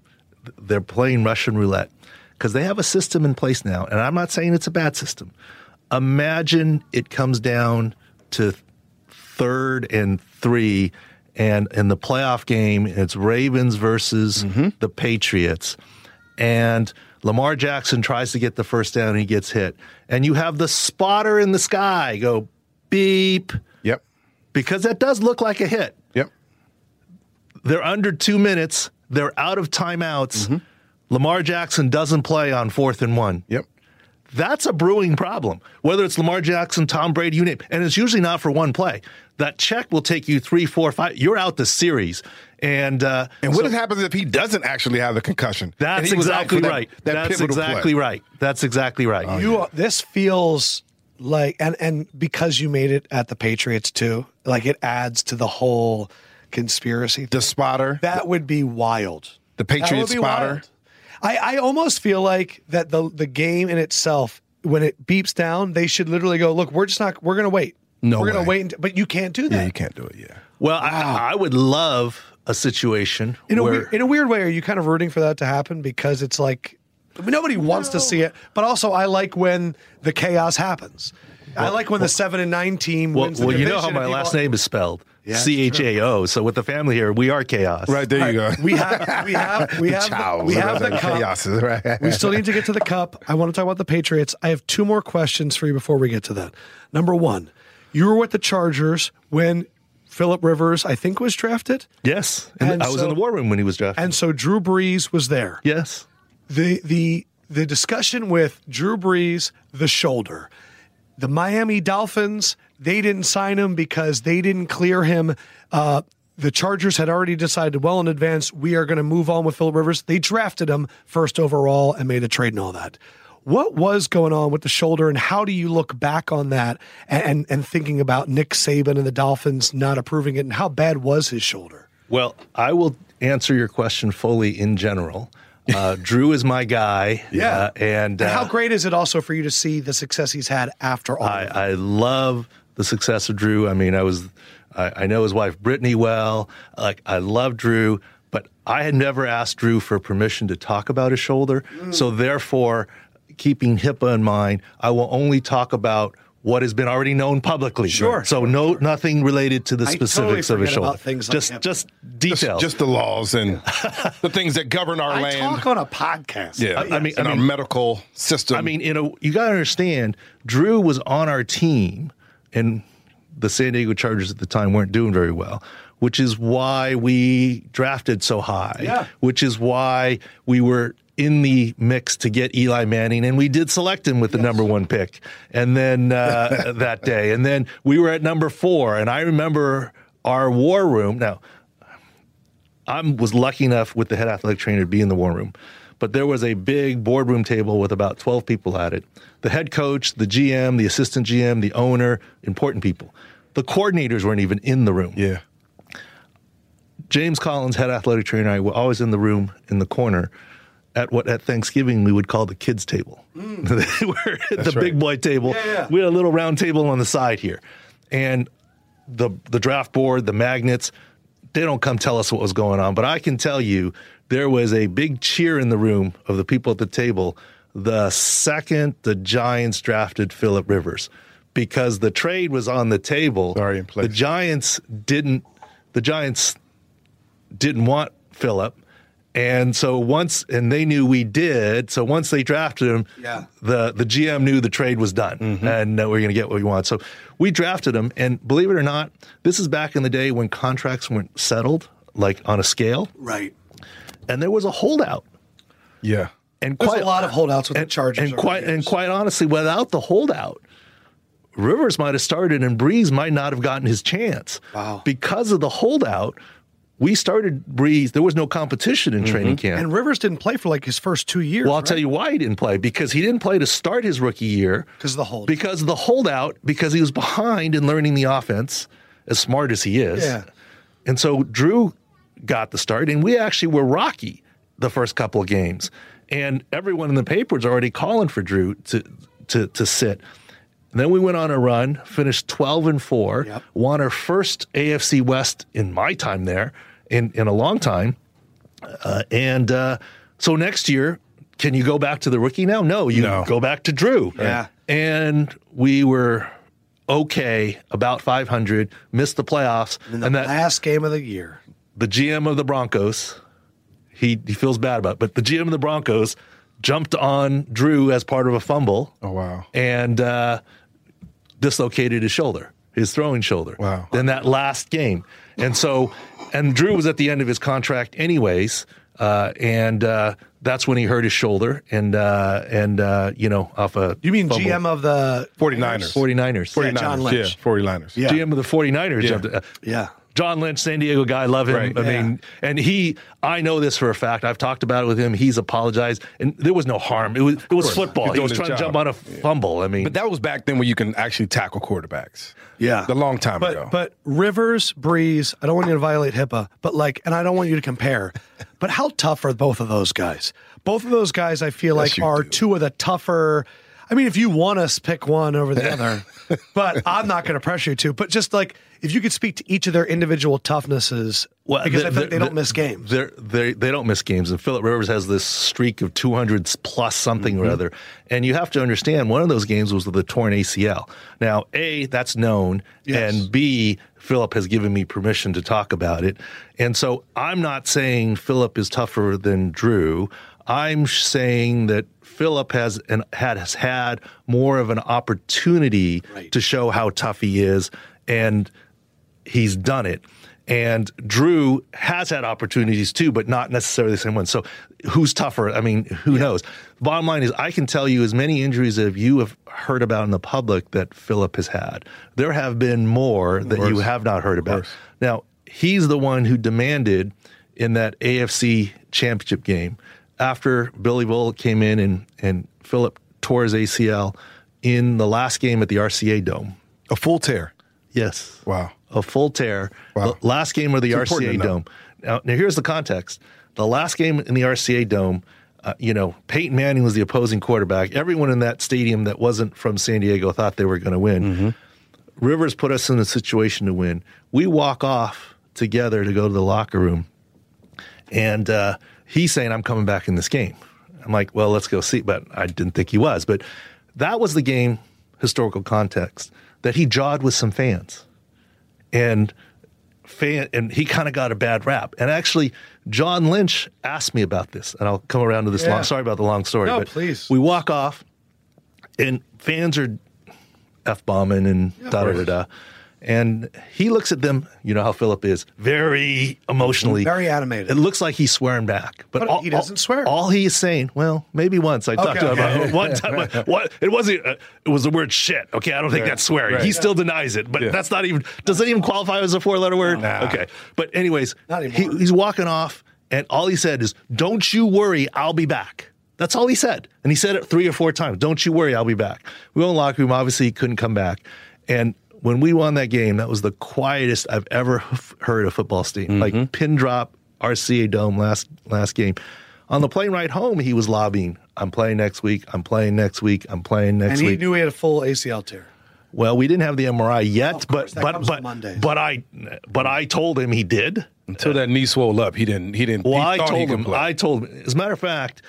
they're playing Russian roulette because they have a system in place now, and I'm not saying it's a bad system. Imagine it comes down to third and three, and in the playoff game, it's Ravens versus mm-hmm. the Patriots, and Lamar Jackson tries to get the first down and he gets hit. And you have the spotter in the sky go beep.
Yep.
Because that does look like a hit.
Yep.
They're under two minutes. They're out of timeouts. Mm-hmm. Lamar Jackson doesn't play on fourth and one.
Yep.
That's a brewing problem. Whether it's Lamar Jackson, Tom Brady, you name it. And it's usually not for one play. That check will take you three, four, five. You're out the series. And uh,
and what
so,
happens if he doesn't actually have the concussion?
That's exactly
that,
right.
That
that's exactly
play.
right. That's exactly right.
Oh, you are, this feels like, and and because you made it at the Patriots too, like it adds to the whole conspiracy.
The spotter.
That would be wild.
The Patriots spotter.
Wild. I, I almost feel like that the the game in itself, when it beeps down, they should literally go, look, we're just not, we're going to wait.
No
We're going
way.
to wait. Until, but you can't do that.
Yeah, you can't do it, yeah.
Well, wow. I, I would love a situation
in a,
where...
weird, in a weird way, are you kind of rooting for that to happen? Because it's like, I mean, nobody wants to see it, but also I like when the chaos happens. Well, I like when well, the seven and nine team
well,
wins the
well,
division.
Well, you know how my last name is spelled.
Yeah,
C H A O. So with the family here, we are chaos.
Right, there you
right.
go.
We have we have we have
Chow,
the, we have the cup.
Chaos, right.
We still need to get to the cup. I want to talk about the Patriots. I have two more questions for you before we get to that. Number one, you were with the Chargers when Phillip Rivers, I think, was drafted.
Yes, and and I was so, in the war room when he was drafted.
And so Drew Brees was there.
Yes.
The the the discussion with Drew Brees, the shoulder. The Miami Dolphins, they didn't sign him because they didn't clear him. Uh, the Chargers had already decided well in advance, we are going to move on with Phillip Rivers. They drafted him first overall and made a trade and all that. What was going on with the shoulder, and how do you look back on that and, and, and thinking about Nick Saban and the Dolphins not approving it, and how bad was his shoulder?
Well, I will answer your question fully in general. Uh, Drew is my guy.
Yeah.
Uh, and,
and how
uh,
great is it also for you to see the success he's had after all
I,
of
I love the success of Drew. I mean, I was, I, I know his wife Brittany well. Like, I love Drew, but I had never asked Drew for permission to talk about his shoulder. Mm. So therefore, keeping HIPAA in mind, I will only talk about what has been already known publicly.
Sure.
So no, nothing related to the specifics
totally
of his shoulder.
Things
just,
like
just details.
Just, just the laws and the things that govern our
I
land.
talk on a podcast.
Yeah,
yes.
I mean, and I mean, our medical system.
I mean, you know, you got to understand, Drew was on our team, and the San Diego Chargers at the time weren't doing very well, which is why we drafted so high.
Yeah.
Which is why we were in the mix to get Eli Manning, and we did select him with the yes. number one pick. And then uh, that day, and then we were at number four, and I remember our war room. Now, I was lucky enough with the head athletic trainer to be in the war room, but there was a big boardroom table with about twelve people at it. The head coach, the G M, the assistant G M, the owner, important people. The coordinators weren't even in the room.
Yeah.
James Collins, head athletic trainer, and I were always in the room in the corner at what at Thanksgiving we would call the kids' table. Mm. They were at
That's
the
right.
big boy table.
Yeah, yeah.
We had a little round table on the side here. And the the draft board, the magnets, they don't come tell us what was going on. But I can tell you there was a big cheer in the room of the people at the table the second the Giants drafted Phillip Rivers, because the trade was on the table.
Sorry, in place.
The Giants didn't the Giants didn't want Phillip. And so once, and they knew we did, so once they drafted him,
yeah.
the, the G M knew the trade was done, mm-hmm. and uh, we're going to get what we want. So we drafted him, and believe it or not, this is back in the day when contracts weren't settled, like on a scale.
Right.
And there was a holdout.
Yeah.
And There's quite, a lot of holdouts with
and,
the Chargers.
And quite, and quite honestly, without the holdout, Rivers might have started and Brees might not have gotten his chance.
Wow.
Because of the holdout, we started Brees. There was no competition in mm-hmm. training camp.
And Rivers didn't play for like his first two years.
Well, I'll
right?
tell you why he didn't play. Because he didn't play to start his rookie year.
Because of the hold.
Because of the holdout. Because he was behind in learning the offense, as smart as he is.
Yeah.
And so Drew got the start, and we actually were rocky the first couple of games. And everyone in the paper was already calling for Drew to to, to sit. And then we went on a run, finished twelve and four,
yep.
won our first A F C West in my time there. In, in a long time, uh, and uh, So next year, can you go back to the rookie now? No, you
No.
go back to Drew.
Yeah.
And we were okay, about five hundred, missed the playoffs.
In the
and that
last game of the year.
the G M of the Broncos, he, he feels bad about it, but the G M of the Broncos jumped on Drew as part of a fumble.
Oh, wow.
And uh, dislocated his shoulder, his throwing shoulder.
Wow.
In that last game. And so, and Drew was at the end of his contract anyways. Uh, and uh, that's when he hurt his shoulder and, uh, and uh, you know, off a
You mean
fumble.
G M of the
49ers.
49ers.
Yeah, John
49ers.
Lynch.
Yeah, 49ers.
Yeah.
G M of the 49ers.
Yeah.
jumped- uh,
Yeah.
John Lynch, San Diego guy, love him.
Right.
I
Yeah.
mean, and he, I know this for a fact. I've talked about it with him. He's apologized, and there was no harm. It was, it was
course.
football.
He's
He
doing
was
his
trying
job.
to jump on a fumble. I mean,
But that was back then when you can actually tackle quarterbacks.
Yeah.
A long time
but,
ago.
But Rivers, Breeze, I don't want you to violate HIPAA, but like, and I don't want you to compare, but how tough are both of those guys? Both of those guys, I feel like,
you
are
do.
two of the tougher. I mean, if you want us, pick one over the other, but I'm not going to pressure you to. But just like, if you could speak to each of their individual toughnesses,
Well,
because
the-
I think
the-
they don't
the-
miss games.
They're, they they don't miss games, and Phillip Rivers has this streak of two hundred plus something
Mm-hmm.
or other. And you have to understand, one of those games was with the torn A C L. Now, A, that's known,
Yes.
and B, Phillip has given me permission to talk about it. And so I'm not saying Phillip is tougher than Drew. I'm saying that Phillip has and had has had more of an opportunity
Right.
to show how tough he is, and he's done it. And Drew has had opportunities too, but not necessarily the same one. So who's tougher? I mean, who knows? Bottom line is, I can tell you as many injuries as you have heard about in the public that Phillip has had. There have been more that you
course.
have not heard about.
course.
Now, he's the one who demanded in that A F C championship game after Billy Bull came in and, and Phillip tore his A C L in the last game at the R C A Dome.
A full tear.
Yes.
Wow.
A full tear.
Wow.
The last game of the
It's
R C A
important to know.
Dome. Now, now, here's the context. The last game in the R C A Dome, uh, you know, Peyton Manning was the opposing quarterback. Everyone in that stadium that wasn't from San Diego thought they were going to win.
Mm-hmm.
Rivers put us in a situation to win. We walk off together to go to the locker room, and uh, he's saying, I'm coming back in this game. I'm like, well, let's go see. But I didn't think he was. But that was the game, historical context, that he jawed with some fans. And fan, and he kind of got a bad rap. And actually, John Lynch asked me about this, and I'll come around to this
Yeah.
long. Sorry about the long story.
No,
but
please.
We walk off, and fans are F-bombing and da da da da. And he looks at them, you know how Phillip is, very emotionally.
Very animated.
It looks like he's swearing back. But,
But
all,
he doesn't
all-
swear.
All he is saying, well, maybe once. I talked
Okay,
to him
okay.
about it one time. but what, it wasn't, uh, it was the word shit. Okay, I don't think
Right,
that's swearing.
right.
He still denies it, but
Yeah.
that's not even, does that even qualify as a four letter word?
Nah.
Okay. But anyways,
Not
he,
anymore.
he's walking off, and all he said is, don't you worry, I'll be back. That's all he said. And he said it three or four times. Don't you worry, I'll be back. We went in the locker room. Obviously, he couldn't come back. And when we won that game, that was the quietest I've ever f- heard a football stadium.
Mm-hmm.
Like pin drop, R C A Dome last last game. On the plane ride home, he was lobbying, I'm playing next week, I'm playing next week, I'm playing next
and he
week.
knew he had a full A C L tear.
Well, we didn't have the M R I yet,
Of
but
course, that
but
comes on
but
Mondays.
but I but I told him he did.
Until that knee swelled up, he didn't. He didn't.
Well,
he
I
thought he
told
could
him.
play.
I told him. As a matter of fact,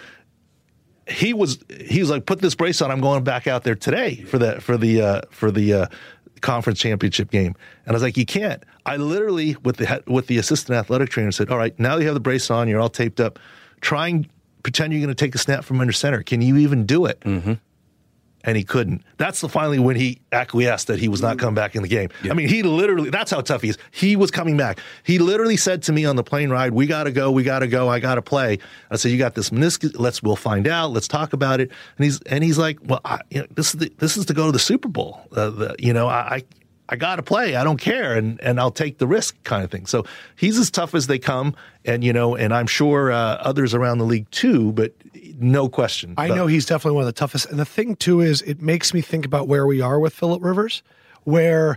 he was he was like, put this brace on. I'm going back out there today for the for the uh, for the uh, conference championship game. And I was like, you can't. I literally with the he- with the assistant athletic trainer said, all right, now you have the brace on, you're all taped up. Try and pretend you're going to take a snap from under center. Can you even do it? Mm-hmm. And he couldn't. That's the finally when he acquiesced that he was not coming back in the game. I mean, he literally, that's how tough he is. He was coming back. He literally said to me on the plane ride, we got to go, we got to go, I got to play. I said, you got this meniscus, let's, we'll find out, let's talk about it. And he's, and he's like, well, I, you know, this is the, this is to go to the Super Bowl. Uh, the, you know, I, I, I got to play. I don't care. And, and I'll take the risk kind of thing. So he's as tough as they come. And, you know, and I'm sure uh, others around the league too, but no question.
I
But-
know he's definitely one of the toughest. And the thing, too, is it makes me think about where we are with Phillip Rivers, where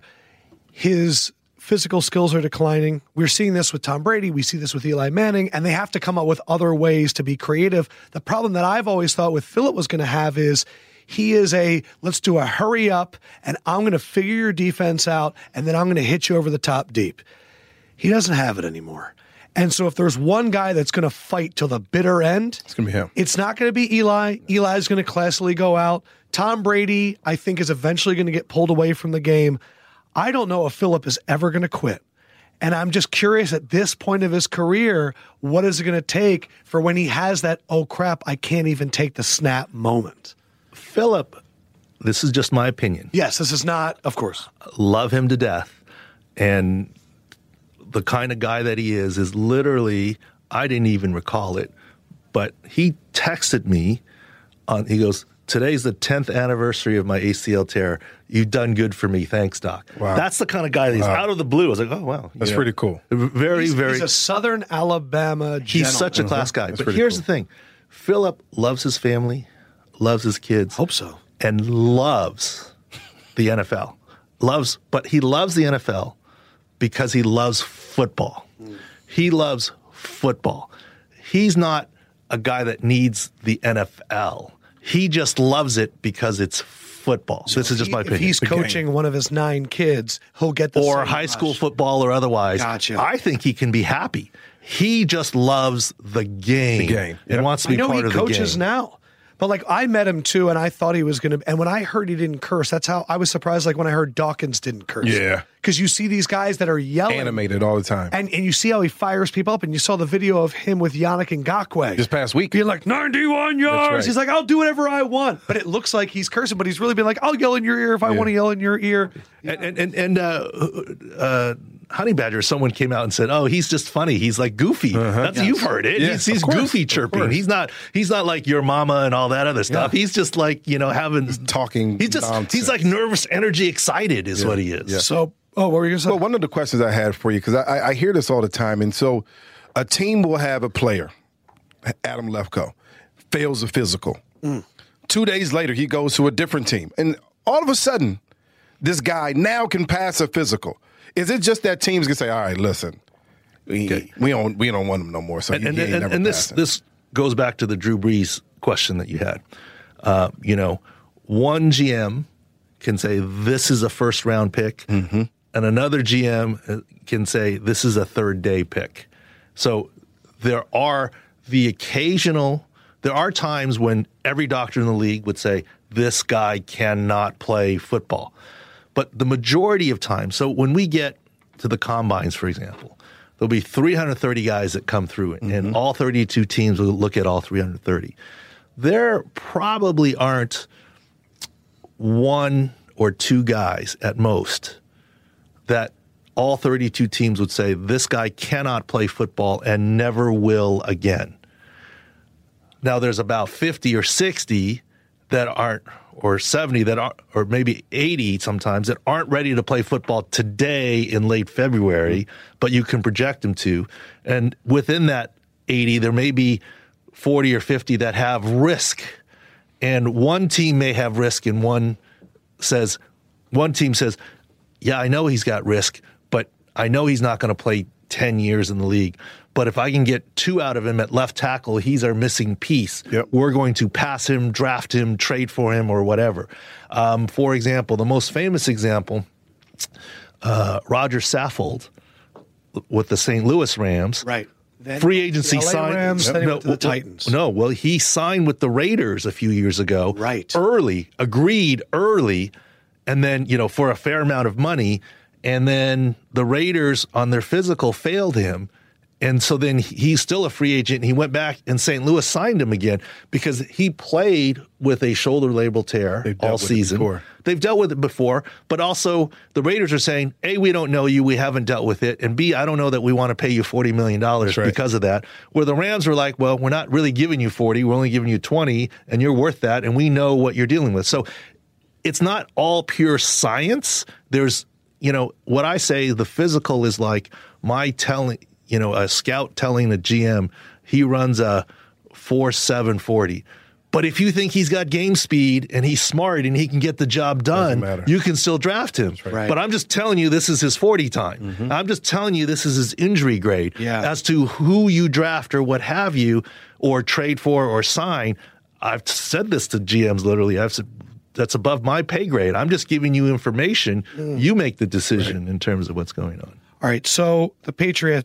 his physical skills are declining. We're seeing this with Tom Brady. We see this with Eli Manning, and they have to come up with other ways to be creative. The problem that I've always thought with Phillip was going to have is he is a, let's do a hurry up, and I'm going to figure your defense out, and then I'm going to hit you over the top deep. He doesn't have it anymore. And so if there's one guy that's going to fight till the bitter end,
It's going to be him.
it's not going to be Eli. Eli's going to classily go out. Tom Brady, I think, is eventually going to get pulled away from the game. I don't know if Philip is ever going to quit. And I'm just curious at this point of his career, what is it going to take for when he has that, oh crap, I can't even take the snap moment?
Philip, this is just my opinion.
Yes, this is not, of course.
Love him to death. And the kind of guy that he is, is literally, I didn't even recall it, but he texted me on, he goes, today's the tenth anniversary of my A C L tear. You've done good for me. Thanks, Doc.
Wow.
That's the kind of guy that he's
Wow.
out of the blue. I was like, oh, wow.
That's
You know,
pretty cool.
Very,
He's,
very.
he's a Southern Alabama gentleman.
He's such a class guy.
That's
But
pretty
here's
cool.
the thing. Philip loves his family, loves his kids.
Hope so.
And loves the N F L. Loves, but he loves the N F L because he loves football. Mm. He loves football. He's not a guy that needs the N F L. He just loves it because it's football. So this is just
he,
my opinion.
If he's
The
coaching
game.
one of his nine kids, he'll get the
or
same
high
rush.
school football or otherwise.
Gotcha.
I think he can be happy. He just loves the game,
The game.
and
Yep.
wants to
I
be
know
part
he
of the game.
coaches now. But like I met him too, and I thought he was going to. And when I heard he didn't curse, that's how I was surprised. Like when I heard Dawkins didn't curse,
Yeah.
because you see these guys that are yelling,
Animated all the time.
and and you see how he fires people up. And you saw the video of him with Yannick Ngakoue
This past week.
being like ninety-one yards.
right.
He's like, I'll do whatever I want. But it looks like he's cursing, but he's really been like, I'll yell in your ear if I
Yeah.
want to yell in your ear.
And and and, and uh, uh, Honey Badger, someone came out and said, "Oh, he's just funny. He's like goofy." That's
Yes.
you've heard it.
Yeah,
he's he's
of course,
goofy
of
chirping.
course.
He's not he's not like your mama and all that other stuff.
Yeah.
He's just like you know having
talking
He's just
nonsense.
he's like nervous, energy, excited is what he is.
Yeah.
So, oh, what were you going to say?
Well, one of the questions I had for you, because I, I, I hear this all the time, and so a team will have a player, Adam Lefkoe, fails a physical.
Mm.
Two days later, he goes to a different team, and all of a sudden, this guy now can pass a physical. Is it just that teams can say, "All right, listen, we,
Okay.
we don't we don't want him no more"? So
and
he,
and,
he ain't
and,
never
and this
passing.
this goes back to the Drew Brees question that you had. Uh, you know, one G M can say this is a first round pick,
Mm-hmm.
and another G M can say this is a third day pick. So there are the occasional. There are times when every doctor in the league would say this guy cannot play football. But the majority of times, so when we get to the combines, for example, there'll be three hundred thirty guys that come through, and
Mm-hmm.
all thirty-two teams will look at all three hundred thirty. There probably aren't one or two guys at most that all thirty-two teams would say, this guy cannot play football and never will again. Now, there's about fifty or sixty that aren't, or seventy that aren't, or maybe eighty sometimes that aren't ready to play football today in late February, but you can project them to. And within that eighty, there may be forty or fifty that have risk. And one team may have risk, and one says, one team says, yeah, I know he's got risk, but I know he's not going to play ten years in the league. But if I can get two out of him at left tackle, he's our missing piece.
Yep.
We're going to pass him, draft him, trade for him, or whatever. Um, for example, the most famous example, uh, Roger Saffold with the Saint Louis Rams.
Right. Then
Free agency
the L A
signed.
Rams, then he went to the
well,
Titans.
No, well, he signed with the Raiders a few years ago.
Right.
Early, agreed early, and then, you know, for a fair amount of money. And then the Raiders on their physical failed him. And so then he's still a free agent. And he went back and Saint Louis signed him again because he played with a shoulder labral tear
They've dealt
all
with it
season.
before.
They've dealt with it before, but also the Raiders are saying, A, we don't know you, we haven't dealt with it, and B, I don't know that we want to pay you forty million dollars
right.
because of that. Where the Rams were like, well, we're not really giving you forty, we're only giving you twenty, and you're worth that, and we know what you're dealing with. So it's not all pure science. There's, you know, what I say, the physical is like my telling, you know, a scout telling a G M he runs a four seven forty. But if you think he's got game speed and he's smart and he can get the job done,
matter.
you can still draft him.
Right.
But I'm just telling you this is his forty time.
Mm-hmm.
I'm just telling you this is his injury grade.
Yeah.
As to who you draft or what have you, or trade for or sign, I've said this to G Ms literally. I've said, that's above my pay grade. I'm just giving you information.
Mm.
You make the decision in terms of what's going on.
All right, so the Patriots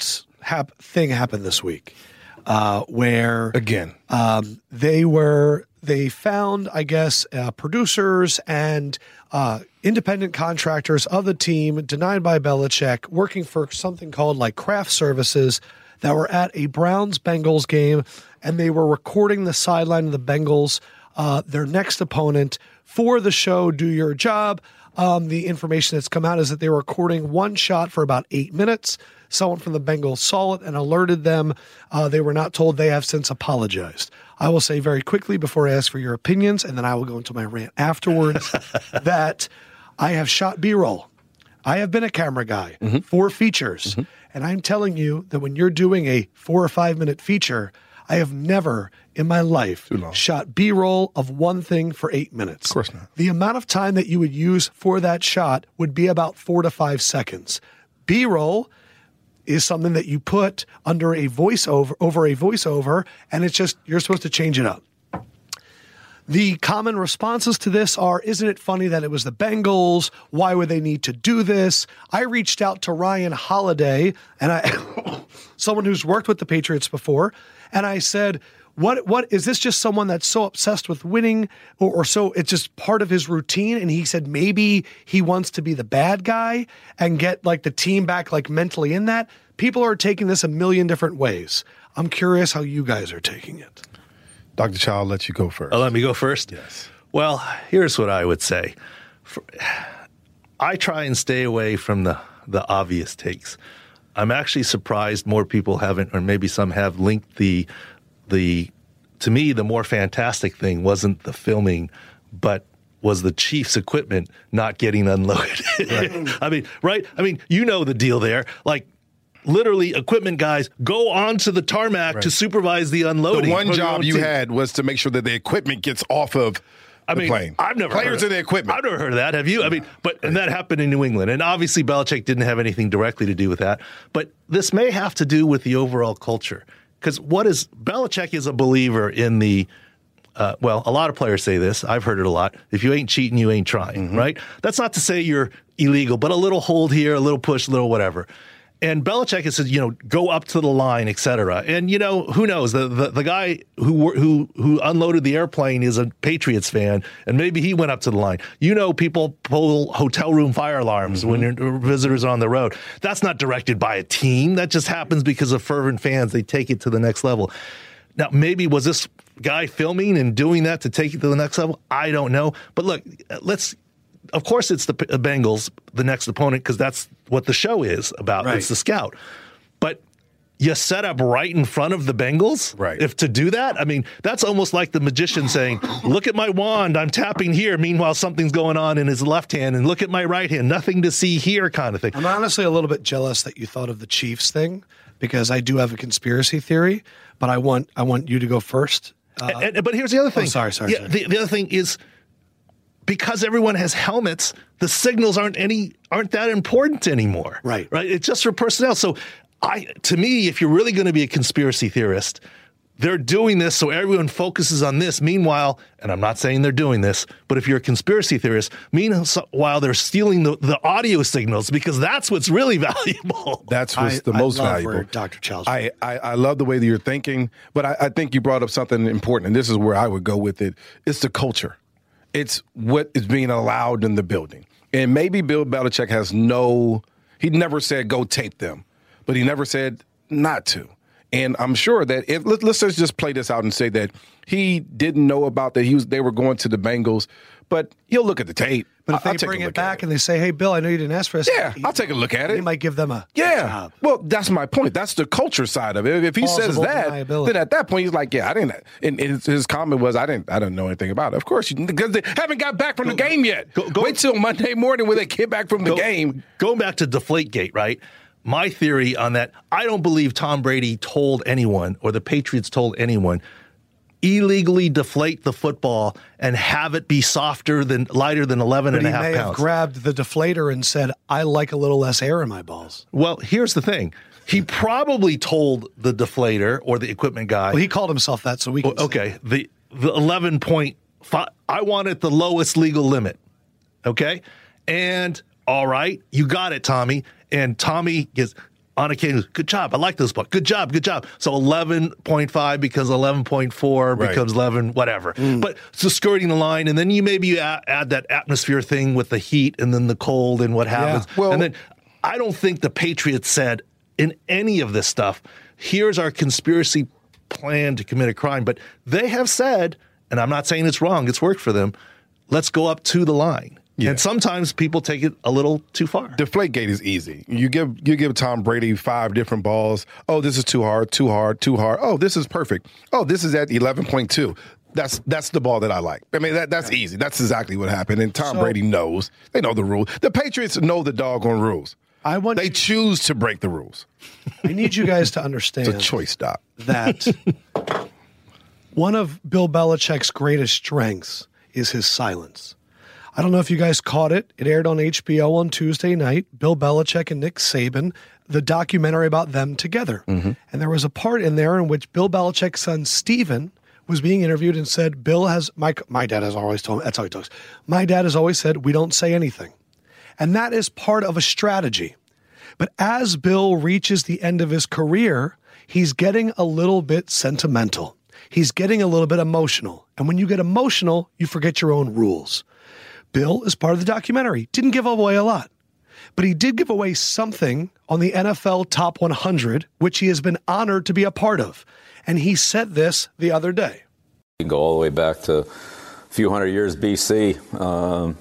hap- thing happened this week uh, where
Again.
um, they were they found, I guess, uh, producers and uh, independent contractors of the team denied by Belichick working for something called like craft services that were at a Browns-Bengals game, and they were recording the sideline of the Bengals, uh, their next opponent, for the show Do Your Job. Um, the information that's come out is that they were recording one shot for about eight minutes. Someone from the Bengals saw it and alerted them. Uh, they were not told. They have since apologized. I will say very quickly before I ask for your opinions, and then I will go into my rant afterwards, that I have shot B-roll. I have been a camera guy mm-hmm. for features, mm-hmm. and I'm telling you that when you're doing a four or five minute feature, I have never in my life shot B-roll of one thing for eight minutes.
Of course not.
The amount of time that you would use for that shot would be about four to five seconds. B-roll is something that you put under a voiceover, over a voiceover, and it's just, you're supposed to change it up. The common responses to this are, isn't it funny that it was the Bengals? Why would they need to do this? I reached out to Ryan Holiday, and I, someone who's worked with the Patriots before, and I said, What what is this just someone that's so obsessed with winning or, or so it's just part of his routine? And he said maybe he wants to be the bad guy and get like the team back like mentally in that. People are taking this a million different ways. I'm curious how you guys are taking it.
Doctor Chow, I'll let you go first.
Oh, let me go first?
Yes.
Well, here's what I would say. For, I try and stay away from the, the obvious takes. I'm actually surprised more people haven't, or maybe some have, linked the the to me, the more fantastic thing wasn't the filming, but was the Chiefs' equipment not getting unloaded. Right. I mean, right? I mean, you know the deal there. Like, literally, equipment guys go onto the tarmac right. to supervise the unloading.
The one job you team. had was to make sure that the equipment gets off of
I
the
mean,
plane.
I've never
Players
heard
of the equipment.
I've never heard of that. Have you? I mean, but and that happened in New England. And obviously, Belichick didn't have anything directly to do with that. But this may have to do with the overall culture. Because what is Belichick is a believer in the, uh, well, a lot of players say this. I've heard it a lot. If you ain't cheating, you ain't trying, mm-hmm. right? That's not to say you're illegal, but a little hold here, a little push, a little whatever. And Belichick has said, you know, go up to the line, et cetera. And, you know, who knows? The the, the guy who who who unloaded the airplane is a Patriots fan, and maybe he went up to the line. You know, people pull hotel room fire alarms mm-hmm. when your visitors are on the road. That's not directed by a team. That just happens because of fervent fans. They take it to the next level. Now, maybe was this guy filming and doing that to take it to the next level? I don't know. But look, let's... Of course, it's the Bengals, the next opponent, because that's what the show is about. Right. It's the scout. But you set up right in front of the Bengals?
Right.
If to do that, I mean, that's almost like the magician saying, look at my wand, I'm tapping here. Meanwhile, something's going on in his left hand, and look at my right hand, nothing to see here kind of thing.
I'm honestly a little bit jealous that you thought of the Chiefs thing, because I do have a conspiracy theory, but I want I want you to go first. Uh,
and, and, but here's the other thing.
Oh, sorry, sorry.
Yeah,
sorry.
The, the other thing is, because everyone has helmets, the signals aren't any aren't that important anymore.
Right.
Right. It's just for personnel. So I to me, if you're really going to be a conspiracy theorist, they're doing this so everyone focuses on this. Meanwhile, and I'm not saying they're doing this, but if you're a conspiracy theorist, meanwhile they're stealing the, the audio signals, because that's what's really valuable.
That's what's
I,
the
I
most
love
valuable.
Where Doctor Childs.
I, I, I love the way that you're thinking, but I, I think you brought up something important, and this is where I would go with it. It's the culture. It's what is being allowed in the building. And maybe Bill Belichick has no, he never said go tape them, but he never said not to. And I'm sure that if, let, let's just play this out and say that he didn't know about that he was, they were going to the Bengals, but he'll look at the tape.
But if
I'll
they bring it back
it.
and they say, hey, Bill, I know you didn't ask for this.
Yeah, I'll take a look at it.
He might give them a
Yeah.
job.
Well, that's my point. That's the culture side of it. If he
Plausible
says that,
deniability.
then at that point, he's like, yeah, I didn't. And his, his comment was, I didn't I didn't know anything about it. Of course, you, because they haven't got back from go, the game yet. Go, go, Wait till Monday morning when they get back from the
go,
game.
Going back to Deflategate, right? My theory on that, I don't believe Tom Brady told anyone, or the Patriots told anyone, illegally deflate the football and have it be softer than lighter than eleven
but
and a half
pounds. He may
pounds.
have grabbed the deflator and said, I like a little less air in my balls.
Well, here's the thing. He probably told the deflator or the equipment guy.
Well, he called himself that, so we can
well, okay, the the eleven point five, I wanted the lowest legal limit. Okay? And all right, you got it, Tommy. And Tommy gets, on occasion, good job. I like this book. Good job. Good job. So eleven point five becomes eleven point four, right. becomes eleven, whatever. Mm. But so skirting the line, and then you maybe add, add that atmosphere thing with the heat and then the cold and what happens.
Yeah. Well,
and then I don't think the Patriots said in any of this stuff, here's our conspiracy plan to commit a crime. But they have said, and I'm not saying it's wrong, it's worked for them, let's go up to the line. Yeah. And sometimes people take it a little too far.
Deflategate is easy. You give you give Tom Brady five different balls. Oh, this is too hard, too hard, too hard. Oh, this is perfect. Oh, this is at eleven point two. That's that's the ball that I like. I mean, that that's easy. That's exactly what happened. And Tom so, Brady knows. They know the rules. The Patriots know the doggone rules.
I want
they
you,
choose to break the rules.
I need you guys to understand
it's a choice stop.
that one of Bill Belichick's greatest strengths is his silence. I don't know if you guys caught it. It aired on H B O on Tuesday night. Bill Belichick and Nick Saban, the documentary about them together. Mm-hmm. And there was a part in there in which Bill Belichick's son, Steven, was being interviewed and said, Bill has, my, my dad has always told me, that's how he talks. My dad has always said, we don't say anything. And that is part of a strategy. But as Bill reaches the end of his career, he's getting a little bit sentimental. He's getting a little bit emotional. And when you get emotional, you forget your own rules. Bill is part of the documentary. Didn't give away a lot, but he did give away something on the N F L Top one hundred, which he has been honored to be a part of. And he said this the other day.
You can go all the way back to a few hundred years B C. Um,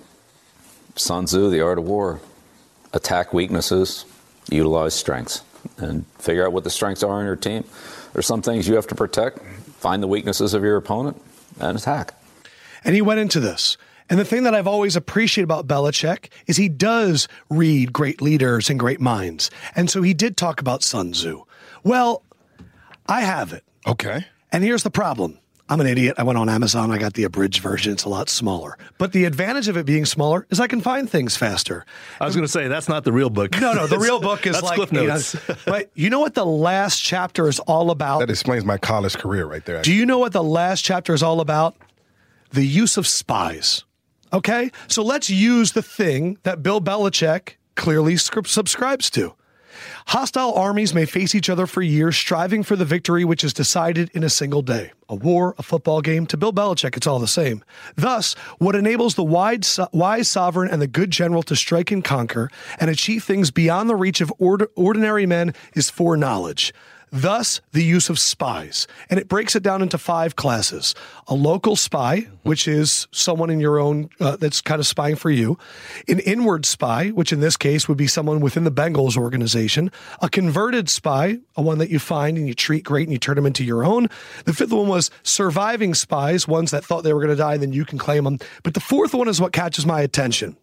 Sun Tzu, The Art of War. Attack weaknesses, utilize strengths, and figure out what the strengths are in your team. There's some things you have to protect, find the weaknesses of your opponent, and attack.
And he went into this. And the thing that I've always appreciated about Belichick is he does read great leaders and great minds. And so he did talk about Sun Tzu. Well, I have it.
Okay.
And here's the problem. I'm an idiot. I went on Amazon. I got the abridged version. It's a lot smaller. But the advantage of it being smaller is I can find things faster.
I was going to say, that's not the real book.
No, no. The real book is
that's
like
Cliff Notes.
But you know what the last chapter is all about?
That explains my college career right there.
Do you know what the last chapter is all about? The use of spies. Okay? So let's use the thing that Bill Belichick clearly subscribes to. Hostile armies may face each other for years, striving for the victory which is decided in a single day. A war, a football game, to Bill Belichick, it's all the same. Thus, what enables the wide, wise sovereign and the good general to strike and conquer and achieve things beyond the reach of ord- ordinary men is foreknowledge. Thus, the use of spies. And it breaks it down into five classes. A local spy, which is someone in your own, uh, that's kind of spying for you. An inward spy, which in this case would be someone within the Bengals organization. A converted spy, a one that you find and you treat great and you turn them into your own. The fifth one was surviving spies, ones that thought they were going to die and then you can claim them. But the fourth one is what catches my attention.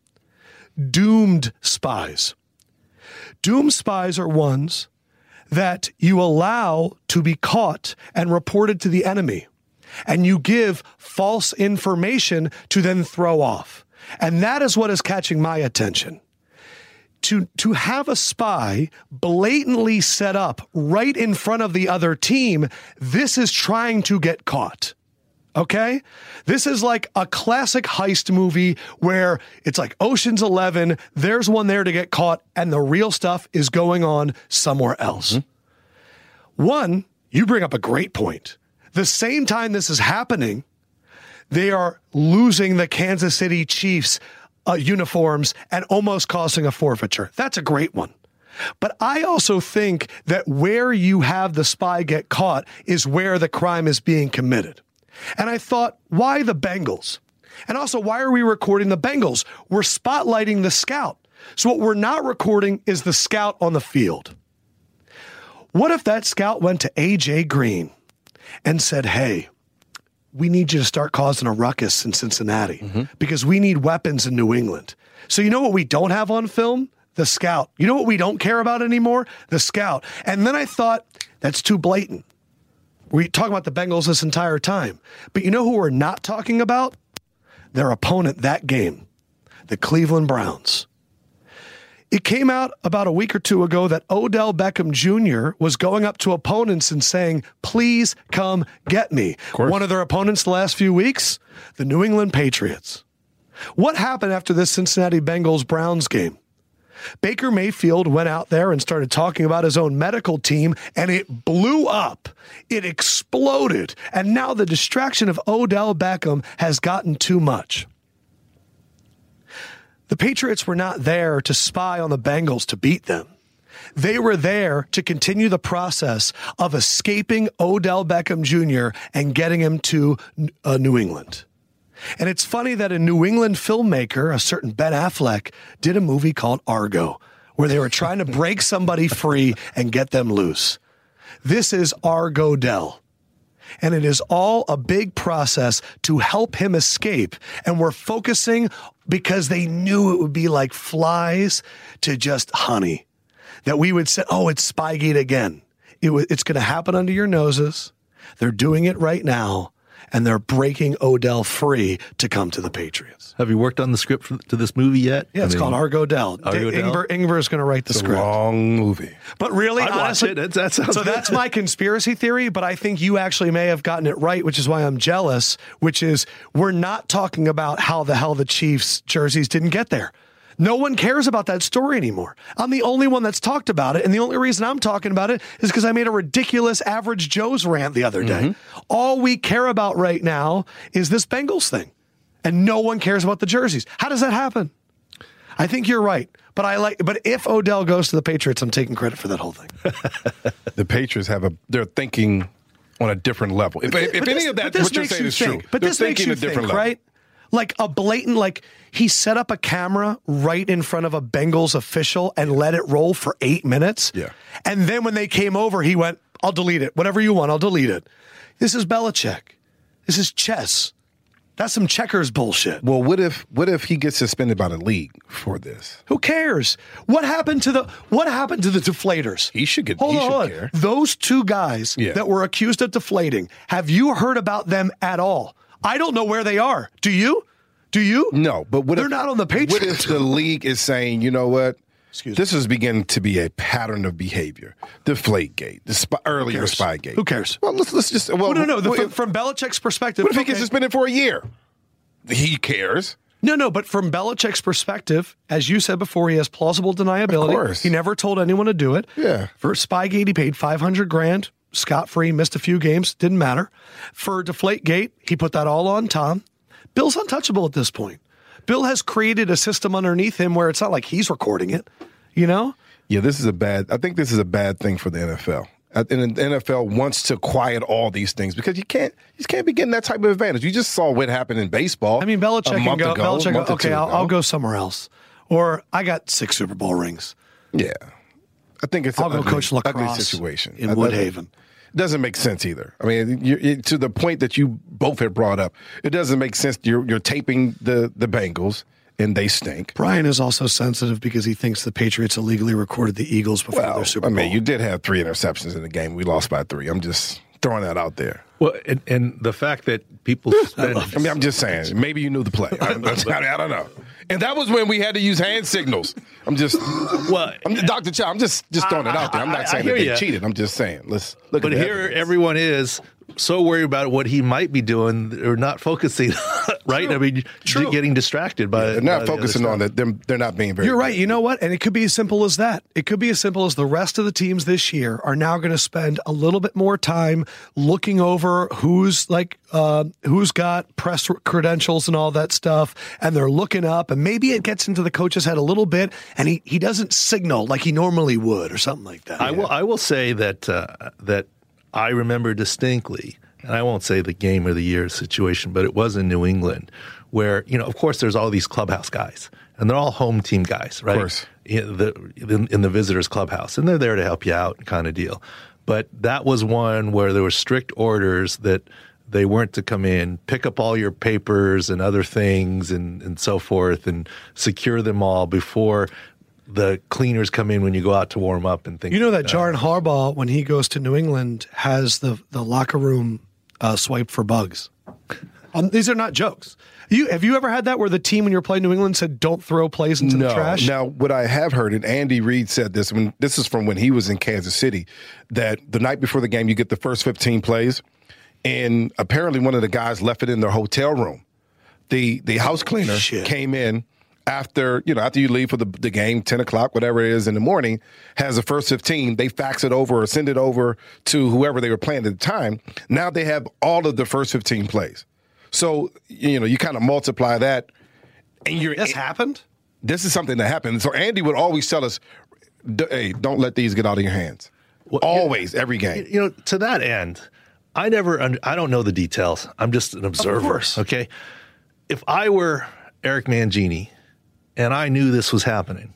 Doomed spies. Doomed spies are ones that you allow to be caught and reported to the enemy, and you give false information to then throw off. And that is what is catching my attention. To, to have a spy blatantly set up right in front of the other team, this is trying to get caught. Okay? This is like a classic heist movie where it's like Ocean's Eleven, there's one there to get caught, and the real stuff is going on somewhere else. Mm-hmm. One, you bring up a great point. The same time this is happening, they are losing the Kansas City Chiefs uh, uniforms and almost causing a forfeiture. That's a great one. But I also think that where you have the spy get caught is where the crime is being committed. And I thought, why the Bengals? And also, why are we recording the Bengals? We're spotlighting the scout. So what we're not recording is the scout on the field. What if that scout went to A J Green and said, hey, we need you to start causing a ruckus in Cincinnati mm-hmm. because we need weapons in New England. So you know what we don't have on film? The scout. You know what we don't care about anymore? The scout. And then I thought, that's too blatant. We're talking about the Bengals this entire time. But you know who we're not talking about? Their opponent that game, the Cleveland Browns. It came out about a week or two ago that Odell Beckham Junior was going up to opponents and saying, please come get me. One of their opponents the last few weeks, the New England Patriots. What happened after this Cincinnati Bengals Browns game? Baker Mayfield went out there and started talking about his own medical team, and it blew up. It exploded. And now the distraction of Odell Beckham has gotten too much. The Patriots were not there to spy on the Bengals to beat them. They were there to continue the process of escaping Odell Beckham Junior and getting him to uh, New England. And it's funny that a New England filmmaker, a certain Ben Affleck, did a movie called Argo, where they were trying to break somebody free and get them loose. This is Argodell. And it is all a big process to help him escape. And we're focusing because they knew it would be like flies to just honey. That we would say, oh, it's Spygate again. It w- it's going to happen under your noses. They're doing it right now. And they're breaking Odell free to come to the Patriots.
Have you worked on the script for, to this movie yet?
Yeah, it's I mean, called Argodell. Ingber, Ingber is going to write the
it's
script.
A long movie.
But really,
I'd
honestly,
watch it. That sounds
so
good.
That's my conspiracy theory, but I think you actually may have gotten it right, which is why I'm jealous, which is we're not talking about how the hell the Chiefs jerseys didn't get there. No one cares about that story anymore. I'm the only one that's talked about it, and the only reason I'm talking about it is because I made a ridiculous Average Joe's rant the other day. Mm-hmm. All we care about right now is this Bengals thing, and no one cares about the jerseys. How does that happen? I think you're right, but I like. But if Odell goes to the Patriots, I'm taking credit for that whole thing.
The Patriots have a. They're thinking on a different level. If, if, if any of that, what you're saying is
think,
true,
but
they're
this makes
thinking
you
a different
think,
level,
right? Like a blatant, like he set up a camera right in front of a Bengals official and let it roll for eight minutes.
Yeah.
And then when they came over, he went, I'll delete it. Whatever you want, I'll delete it. This is Belichick. This is chess. That's some checkers bullshit.
Well, what if what if he gets suspended by the league for this?
Who cares? What happened to the what happened to the deflators?
He should get
Hold
he
on,
should
hold on.
care.
Those two guys
Yeah.
that were accused of deflating, have you heard about them at all? I don't know where they are. Do you? Do you?
No, but what
They're
if,
not on the Patriots.
What if the league is saying, you know what?
Excuse
this is beginning to be a pattern of behavior. Deflategate, the spy, earlier Spygate.
Who cares?
Well, let's let's just. Well,
Well, no, no. The,
what
from,
if,
from Belichick's perspective,
what if he
okay.
gets suspended for a year? He cares.
No, no, but from Belichick's perspective, as you said before, he has plausible deniability.
Of course.
He never told anyone to do it.
Yeah.
For Spygate, he paid five hundred grand, scot-free, missed a few games, didn't matter. For Deflategate, he put that all on Tom. Bill's untouchable at this point. Bill has created a system underneath him where it's not like he's recording it, you know?
Yeah, this is a bad. I think this is a bad thing for the N F L. And the N F L wants to quiet all these things because you can't, you can't be getting that type of advantage. You just saw what happened in baseball.
I mean, Belichick
a
can
month
go.
ago,
Belichick,
a month
go,
or two
okay, I'll,
ago.
I'll go somewhere else. Or I got six Super Bowl rings.
Yeah, I think it's
I'll
an
go
ugly,
coach
ugly
lacrosse
situation
in
I-
Woodhaven.
It doesn't make sense either. I mean, you, it, to the point that you both have brought up, it doesn't make sense. You're you're taping the the Bengals. And they stink.
Brian is also sensitive because he thinks the Patriots illegally recorded the Eagles before
Well,
their Super
I
Bowl.
mean, you did have three interceptions in the game. We lost by three. I'm just throwing that out there.
Well, and, and the fact that people spend.
I mean, I'm just saying. Maybe you knew the play. I, I, I don't know. And that was when we had to use hand signals. I'm just,
Well,
I'm Doctor Chow. I'm just just throwing it out there. I'm
I-
not
I
saying that
hear
they
ya.
cheated. I'm just saying. Let's look
But
at the
here,
evidence.
everyone is so worried about what he might be doing or not focusing, right?
True.
I mean,
True.
getting distracted by.
They're
by
not
the
focusing
other
on
stuff.
that. They're, they're not being very.
You're right. You know what? And it could be as simple as that. It could be as simple as the rest of the teams this year are now going to spend a little bit more time looking over who's like, uh, who's got press credentials and all that stuff. And they're looking up and maybe it gets into the coach's head a little bit and he, he doesn't signal like he normally would or something like that.
I will. I will say that uh, that I remember distinctly, and I won't say the game of the year situation, but it was in New England, where you know, of course, there's all these clubhouse guys, and they're all home team guys, right?
Of course.
In the in, in the visitors' clubhouse, and they're there to help you out, kind of deal. But that was one where there were strict orders that they weren't to come in, pick up all your papers and other things, and and so forth, and secure them all before the cleaners come in when you go out to warm up and things.
You know
like
that Jaron Harbaugh, when he goes to New England, has the, the locker room uh, swiped for bugs. Um, these are not jokes. You have you ever had that where the team when you're playing New England said don't throw plays into
no.
the trash?
Now, what I have heard, and Andy Reid said this when this is from when he was in Kansas City, that the night before the game you get the first fifteen plays, and apparently one of the guys left it in their hotel room. The the house cleaner
Shit.
came in after, you know, after you leave for the, the game, ten o'clock, whatever it is in the morning, has the first fifteen. They fax it over or send it over to whoever they were playing at the time. Now they have all of the first fifteen plays. So, you know, you kind of multiply that. And you're,
This happened?
This is something that happened. So Andy would always tell us, hey, don't let these get out of your hands.
Well,
always, every game.
You know, to that end, I never, I don't know the details. I'm just an observer.
Of course.
Okay. If I were Eric Mangini and I knew this was happening,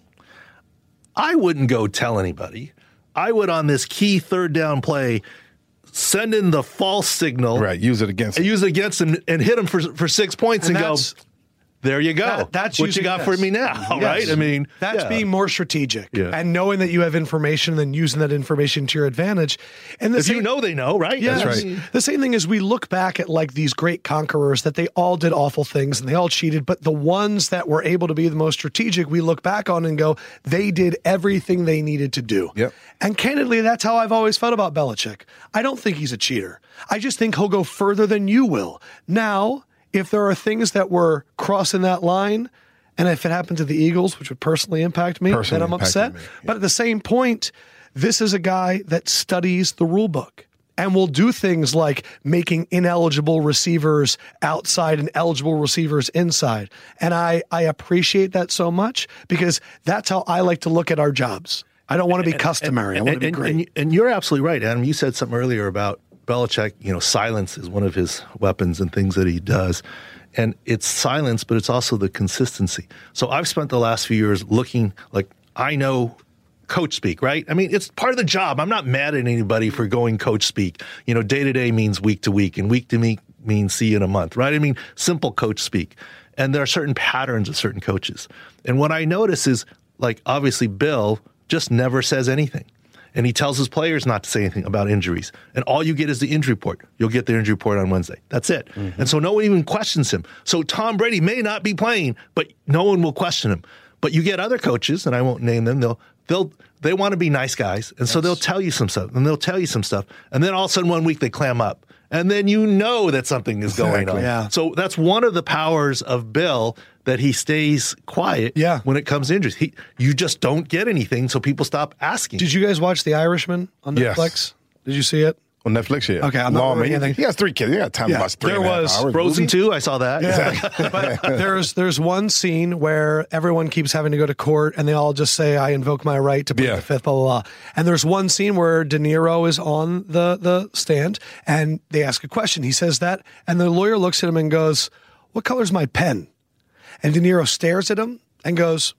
I wouldn't go tell anybody. I would, on this key third down play, send in the false signal.
Right, use it against
and
him.
use it against him and hit him for, for six points and,
And
go,
that's-
there you go.
That- that's
what you
using
got
this.
for me now,
Yes.
right? I mean,
That's
yeah.
being more strategic
Yeah.
and knowing that you have information and then using that information to your advantage. And the
If you
same-
know, they know, right?
Yes.
That's right.
The same thing is we look back at like these great conquerors that they all did awful things and they all cheated, but the ones that were able to be the most strategic, we look back on and go, they did everything they needed to do.
Yep.
And candidly, that's how I've always felt about Belichick. I don't think he's a cheater. I just think he'll go further than you will. Now, if there are things that were crossing that line, and if it happened to the Eagles, which would personally impact me,
Personally
then I'm
impacted
upset.
me, yeah.
But at the same point, this is a guy that studies the rule book and will do things like making ineligible receivers outside and eligible receivers inside. And I, I appreciate that so much because that's how I like to look at our jobs. I don't want to be customary. I want to be
and,
great.
and, and you're absolutely right, Adam. You said something earlier about Belichick. You know, silence is one of his weapons and things that he does. And it's silence, but it's also the consistency. So I've spent the last few years looking like I know coach speak, right? I mean, it's part of the job. I'm not mad at anybody for going coach speak. You know, day to day means week to week, and week to week means see you in a month, right? I mean, simple coach speak. And there are certain patterns of certain coaches. And what I notice is, like, obviously, Bill just never says anything. And he tells his players not to say anything about injuries. And all you get is the injury report. You'll get the injury report on Wednesday. That's it. Mm-hmm. And so no one even questions him. So Tom Brady may not be playing, but no one will question him. But you get other coaches, and I won't name them, they'll they'll they want to be nice guys. And yes. so they'll tell you some stuff, and they'll tell you some stuff. And then all of a sudden one week they clam up. And then you know that something is going
exactly.
on.
Yeah.
So that's one of the powers of Bill, that he stays quiet
yeah.
when it comes to injuries. He, you just don't get anything, so people stop asking.
Did you guys watch The Irishman on Netflix?
Yes.
Did you see it?
On Netflix, yeah.
Okay, I'm not
Long,
ruining
man.
anything.
He has three kids. He got time
Yeah,
to watch three
there
and a half
was
hours.
Frozen
movie.
two, I saw that.
Yeah. But there's there's one scene where everyone keeps having to go to court and they all just say, I invoke my right to plead
Yeah.
the fifth, blah, blah, blah. And there's one scene where De Niro is on the, the stand and they ask a question. He says that, and the lawyer looks at him and goes, what color's my pen? And De Niro stares at him and goes,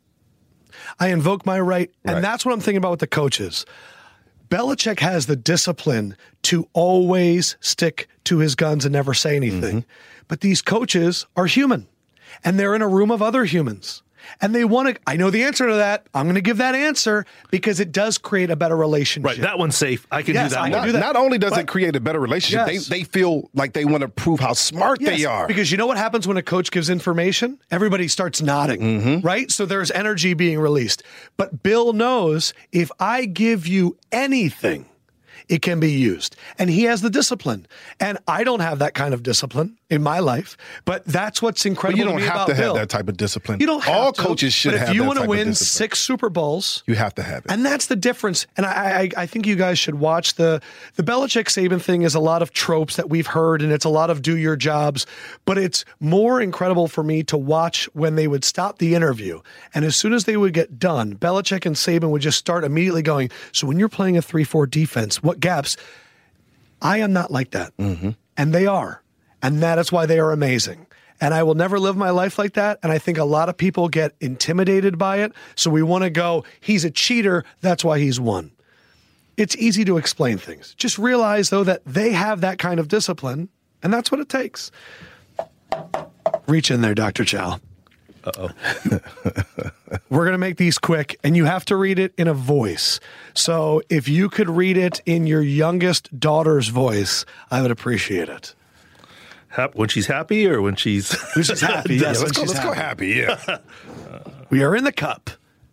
I invoke my right.
Right.
And that's what I'm thinking about with the coaches. Belichick has the discipline to always stick to his guns and never say anything. Mm-hmm. But these coaches are human, and they're in a room of other humans. And they want to, I know the answer to that. I'm going to give that answer because it does create a better relationship.
Right, that one's safe. I can
Yes,
do that
I
one.
can
Not,
do that.
not only does
But-
it create a better relationship,
Yes.
they, they feel like they want to prove how smart
Yes,
they are.
because you know what happens when a coach gives information? Everybody starts nodding,
Mm-hmm.
right? So there's energy being released. But Bill knows if I give you anything, it can be used. And he has the discipline. And I don't have that kind of discipline in my life, but that's what's
But
incredible
you don't
to me
have
about
to have
Bill.
that type of discipline.
You don't have
All
to,
coaches should
but
have
if you
that
want to
type of
win
discipline.
six Super Bowls,
You have to have it.
and that's the difference. And I, I, I think you guys should watch the the Belichick Saban thing. Is a lot of tropes that we've heard, and it's a lot of do your jobs. But it's more incredible for me to watch when they would stop the interview, and as soon as they would get done, Belichick and Saban would just start immediately going, so when you're playing a three four defense, what gaps? I am not like that, mm-hmm. and they are, and that is why they are amazing. And I will never live my life like that. And I think a lot of people get intimidated by it. So we want to go, he's a cheater. That's why he's won. It's easy to explain things. Just realize, though, that they have that kind of discipline, and that's what it takes. Reach in there, Doctor Chow.
Uh-oh.
We're going to make these quick, and you have to read it in a voice. So if you could read it in your youngest daughter's voice, I would appreciate it.
Hap- when she's happy or when she's...
When she's happy,
Yeah,
yes.
let's go,
when she's
let's go happy, yeah.
We are in the cup.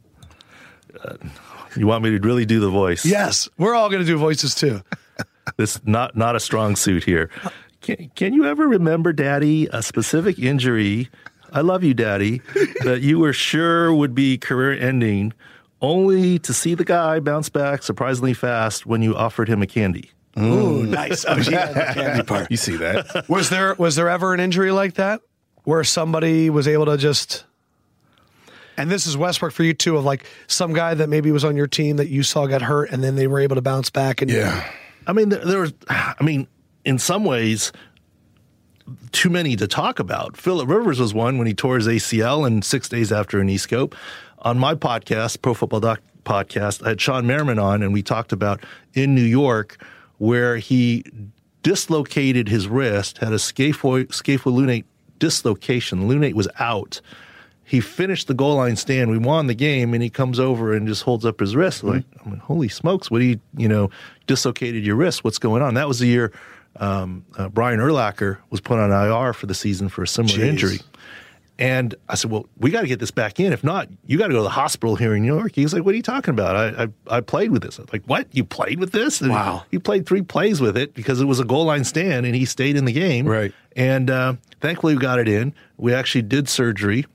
You want me to really do the voice?
Yes, we're all going to do voices too.
This not not a strong suit here. Can, can you ever remember, Daddy, a specific injury I love you, Daddy, that you were sure would be career-ending, only to see the guy bounce back surprisingly fast when you offered him a candy.
Ooh, nice. Oh, she had the candy part.
You see that?
Was there was there ever an injury like that where somebody was able to just, and this is Westbrook for you too, of like some guy that maybe was on your team that you saw got hurt and then they were able to bounce back? And
Yeah.
I mean, there, there was, I mean, in some ways, too many to talk about. Phillip Rivers was one when he tore his A C L and six days after a knee scope. On my podcast, Pro Football Doc podcast, I had Sean Merriman on, and we talked about in New York where he dislocated his wrist, had a scapho- scapholunate dislocation. Lunate was out. He finished the goal line stand. We won the game, and he comes over and just holds up his wrist. Mm-hmm. Like, I mean, holy smokes, what do you, you know, dislocated your wrist? What's going on? That was the year um, uh, Brian Urlacher was put on I R for the season for a similar
Jeez.
injury. And I said, well, we got to get this back in. If not, you got to go to the hospital here in New York. He was like, what are you talking about? I I, I played with this. I was like, what? You played with this? And
wow.
He played three plays with it because it was a goal line stand, and he stayed in the game.
Right.
And uh, thankfully, we got it in. We actually did surgery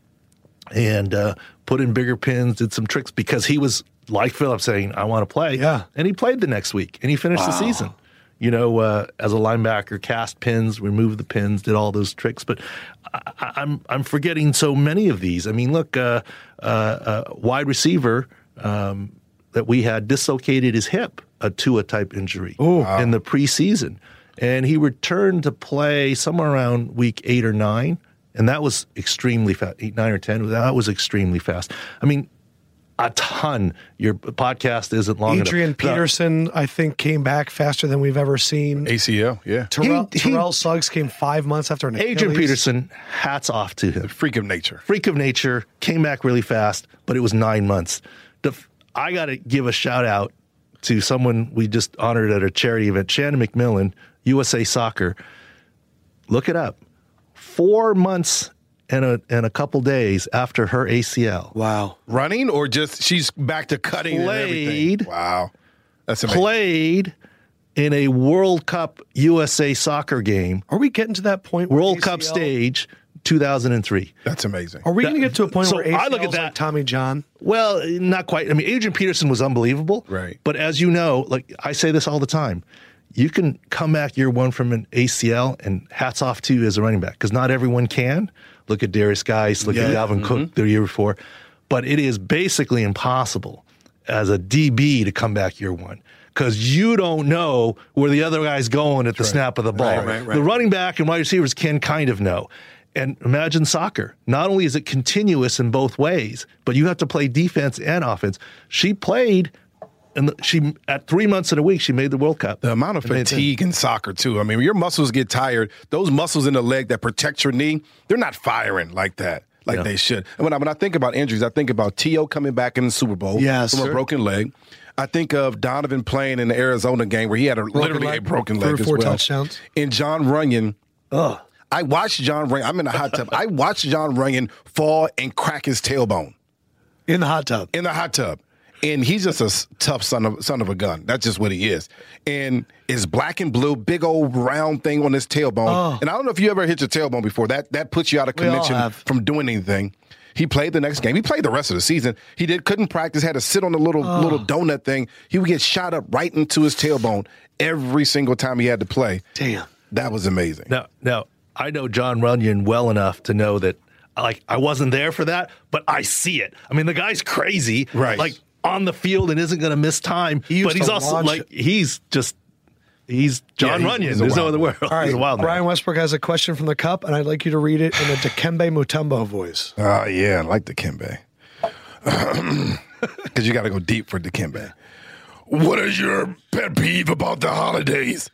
and uh, put in bigger pins, did some tricks because he was, like Phillip, saying, I want to play.
Yeah.
And he played the next week, and he finished
Wow.
the season. You know, uh, as a linebacker, cast pins, removed the pins, did all those tricks. But I, I'm I'm forgetting so many of these. I mean, look, uh, uh, uh, wide receiver um, that we had dislocated his hip, a Tua type injury in the preseason, and he returned to play somewhere around week eight or nine, and that was extremely fast. Eight, nine, or ten. That was extremely fast. I mean, a ton. Your podcast isn't long
Adrian
enough.
Peterson, I think, came back faster than we've ever seen.
A C L, yeah.
Terrell,
He- he-
Terrell Suggs came five months after an
Adrian
Achilles.
Peterson, hats off to him.
Freak of nature.
Freak of nature, came back really fast, but it was nine months. The, I got to give a shout out to someone we just honored at a charity event, Shannon McMillan, U S A Soccer. Look it up. Four months and a, and a couple days after her A C L.
Wow.
Running or just she's back to cutting and everything?
Played.
Wow. That's amazing.
Played in a World Cup U S A Soccer game,
Are we getting to that point? Where
World
A C L
Cup stage, two thousand three.
That's amazing.
Are we going to get to a point
So
where A C L
I look at
is like
that-
Tommy John?
Well, not quite. I mean, Adrian Peterson was unbelievable.
Right.
But as you know, like I say this all the time, you can come back year one from an A C L, and hats off to you as a running back, because not everyone can. Look at Darius Geis, look at
Yeah.
Dalvin Cook the year before. But it is basically impossible as a D B to come back year one, because you don't know where the other guy's going at the snap of the ball.
Right, right, right.
The running back and wide receivers can kind of know. And imagine soccer. Not only is it continuous in both ways, but you have to play defense and offense. She played, and she at three months in a week, she made the World Cup.
The amount of
And made it.
fatigue in soccer, too. I mean, when your muscles get tired, those muscles in the leg that protect your knee, they're not firing like that, like
Yeah.
they should. And when I, when I think about injuries, I think about T O coming back in the Super Bowl
Yes,
from
sure.
a broken leg. I think of Donovan playing in the Arizona game where he had a, literally
leg,
a broken
three or
leg as
four
well.
touchdowns.
And John Runyon. I watched John Runyon. I'm in the hot tub. I watched John Runyon fall and crack his tailbone
In the hot tub.
in the hot tub. And he's just a s- tough son of son of a gun. That's just what he is. And it's black and blue, big old round thing on his tailbone.
Oh.
And I don't know if you ever hit your tailbone before. That that puts you out of
We all
contention
have.
from doing anything. He played the next game. He played the rest of the season. He did couldn't practice. Had to sit on the little
Oh.
little donut thing. He would get shot up right into his tailbone every single time he had to play.
Damn.
That was amazing.
Now, now I know John Runyon well enough to know that, like, I wasn't there for that, but I see it. I mean, the guy's crazy,
Right.
Like on the field and isn't going to miss time.
He used
But he's
to
also
launch
like
it.
he's just he's John
Yeah, he's-
Runyon.
he's a
There's no
wild
other word.
All right,
He's a wild man.
Brian Westbrook has a question from the cup, and I'd like you to read it in a Dikembe Mutombo voice.
Oh, yeah, I like the Dikembe. Because you got to go deep for Dikembe. What is your pet peeve about the holidays?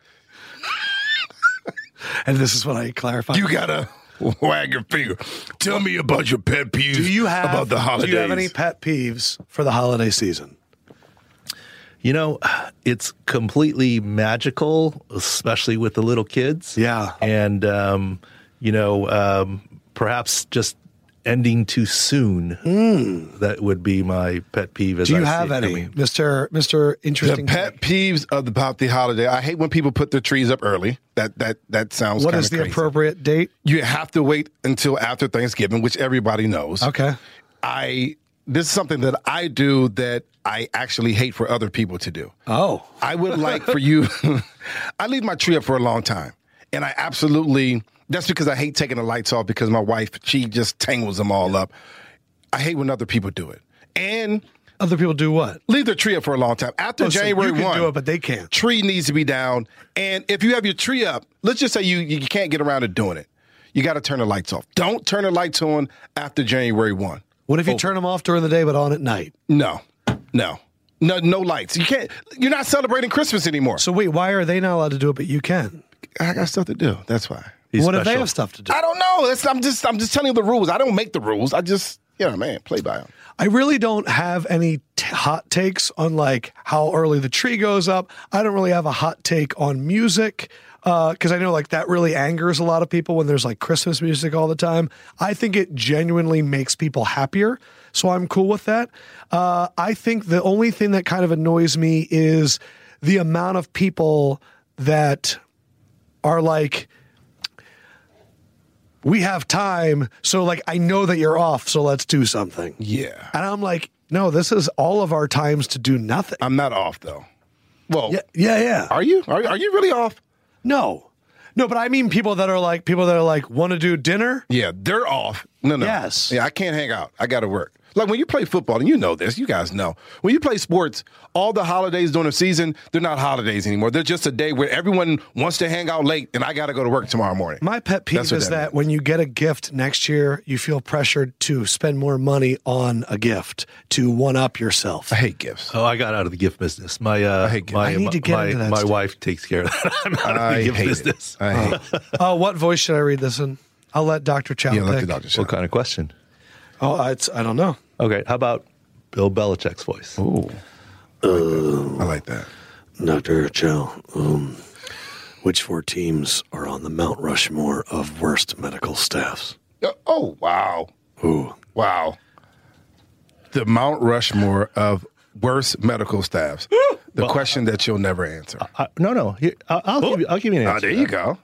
And this is what I clarify.
You got to wag your finger. Tell me about your pet peeves
do you have
about the holidays.
Do you have any pet peeves for the holiday season?
You know, it's completely magical, especially with the little kids.
Yeah.
And, um, you know, um, perhaps just ending too soon. Mm. That would be my pet peeve. As
Do you
I
have
see it
any,
coming.
Mister Mister
The
Interesting?
pet peeves of the, about the holiday. I hate when people put their trees up early. That that that sounds.
What
kinda
is the
crazy.
appropriate date?
You have to wait until after Thanksgiving, which everybody knows.
Okay.
I this is something that I do that I actually hate for other people to do.
Oh.
I would like for you. I leave my tree up for a long time, and I absolutely. That's because I hate taking the lights off because my wife, she just tangles them all up. I hate when other people do it. And
Other people do what?
leave their tree up for a long time. After
Oh, so
January
you can
first,
do it, but they can't.
tree needs to be down. And if you have your tree up, let's just say you, you can't get around to doing it. You got to turn the lights off. Don't turn the lights on after January first.
What if you
Oh.
turn them off during the day but on at night?
No, no, no, no lights. You can't, you're not celebrating Christmas anymore.
So wait, why are they not allowed to do it but you can?
I got stuff to do. That's why.
He's
what if they
special.
have stuff to do?
I don't know. That's, I'm just I'm just telling you the rules. I don't make the rules. I just, you know, man, play by them.
I really don't have any t- hot takes on like how early the tree goes up. I don't really have a hot take on music because I know like that really angers a lot of people when there's like Christmas music all the time. I think it genuinely makes people happier, so I'm cool with that. Uh, I think the only thing that kind of annoys me is the amount of people that are like, we have time, so like I know that you're off, so let's do something.
Yeah.
And I'm like, no, this is all of our times to do nothing.
I'm not off though. Well,
Yeah, yeah, yeah.
are you? Are, are you really off?
No, no, but I mean people that are like people that are like want to do dinner.
Yeah, they're off. No, no.
Yes.
Yeah, I can't hang out. I got to work. Like when you play football, and you know this, you guys know. When you play sports, all the holidays during the season, they're not holidays anymore. They're just a day where everyone wants to hang out late, and I got to go to work tomorrow morning.
My pet peeve
That's what
is
that
that
means.
when you get a gift next year, you feel pressured to spend more money on a gift to one up yourself.
I hate gifts.
Oh, I got out of the gift business. My uh,
I hate gifts.
my
I need to get
my,
into that
my
stuff.
wife takes care of that. I'm out of
I
the gift
hate
business.
it. I hate it.
Oh, what voice should I read this in? I'll let Doctor Chow
Yeah, let
pick.
the doctor show.
What kind of question?
Oh, it's I don't know.
Okay, how about Bill Belichick's voice?
Ooh. I like that.
Doctor Chow, um, which four teams are on the Mount Rushmore of worst medical staffs?
Uh, Oh, wow.
Ooh.
Wow. The Mount Rushmore of worst medical staffs. The question that you'll never answer.
Uh, no, no. Here, I'll, I'll give you. I'll give you an
Ah,
answer.
there you go.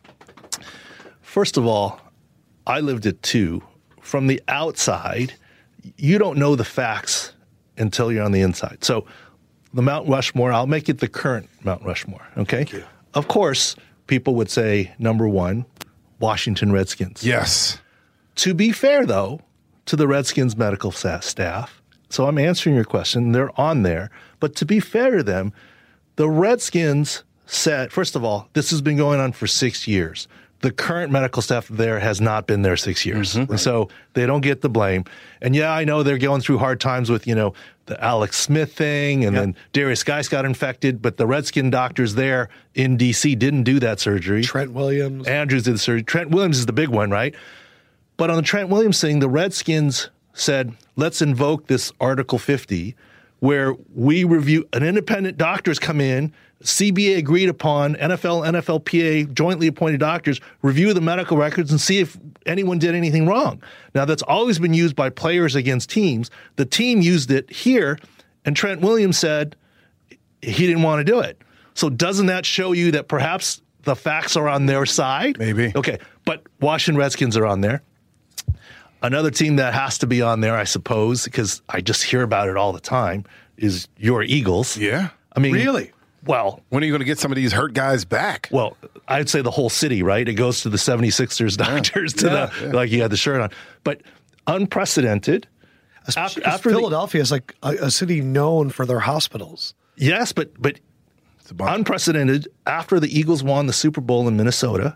First of all, I lived at two. From the outside, you don't know the facts until you're on the inside. So the Mount Rushmore, I'll make it the current Mount Rushmore, okay?
you.
Of course, people would say number one, Washington Redskins.
Yes.
To be fair, though, to the Redskins medical sa- staff, so I'm answering your question, they're on there. But to be fair to them, the Redskins said, first of all, this has been going on for six years. The current medical staff there has not been there six years.
Mm-hmm.
So they don't get the blame. And yeah, I know they're going through hard times with, you know, the Alex Smith thing, and then Darius Geis got infected, but the Redskin doctors there in D C didn't do that surgery.
Trent Williams.
Andrews did the surgery. Trent Williams is the big one, right? But on the Trent Williams thing, the Redskins said, let's invoke this Article fifty, where we review, an independent doctors come in, C B A agreed upon, N F L, N F L P A, jointly appointed doctors, review the medical records and see if anyone did anything wrong. Now, that's always been used by players against teams. The team used it here, and Trent Williams said he didn't want to do it. So doesn't that show you that perhaps the facts are on their side?
Maybe.
Okay, but Washington Redskins are on there. Another team that has to be on there, I suppose, because I just hear about it all the time, is your Eagles.
Yeah.
I mean,
Really?
Well,
When are you going to get some of these hurt guys back?
well, I'd say the whole city, right? It goes to the seventy-sixers doctors, to
Yeah,
the like you had the shirt on, but unprecedented.
Especially
After-
'cause
after the-
Philadelphia is like a, a city known for their hospitals.
Yes, but but
It's a bunch.
unprecedented. After the Eagles won the Super Bowl in Minnesota,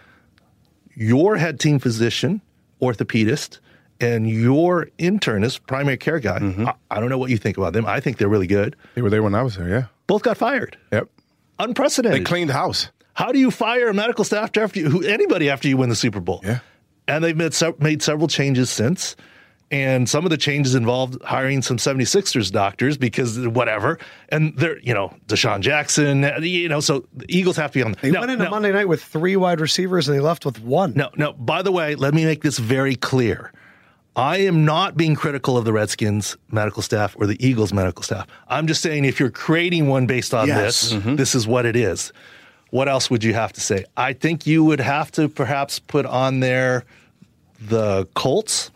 your head team physician, orthopedist, and your internist, primary care guy, I, I don't know what you think about them. I think they're really good.
They were there when I was there, yeah.
Both got fired.
Yep. They
Unprecedented.
cleaned the house.
How do you fire a medical staff after you, who, anybody after you win the Super Bowl?
Yeah.
And they've made, se- made several changes since. And some of the changes involved hiring some seventy-sixers doctors because whatever. And they're, you know, Deshaun Jackson, you know, so the Eagles have to be on.
They
No,
went into
no,
Monday night with three wide receivers and they left with one.
no, no. By the way, let me make this very clear. I am not being critical of the Redskins medical staff or the Eagles medical staff. I'm just saying if you're creating one based on
Yes.
this,
Mm-hmm.
this is what it is. What else would you have to say? I think you would have to perhaps put on there the Colts.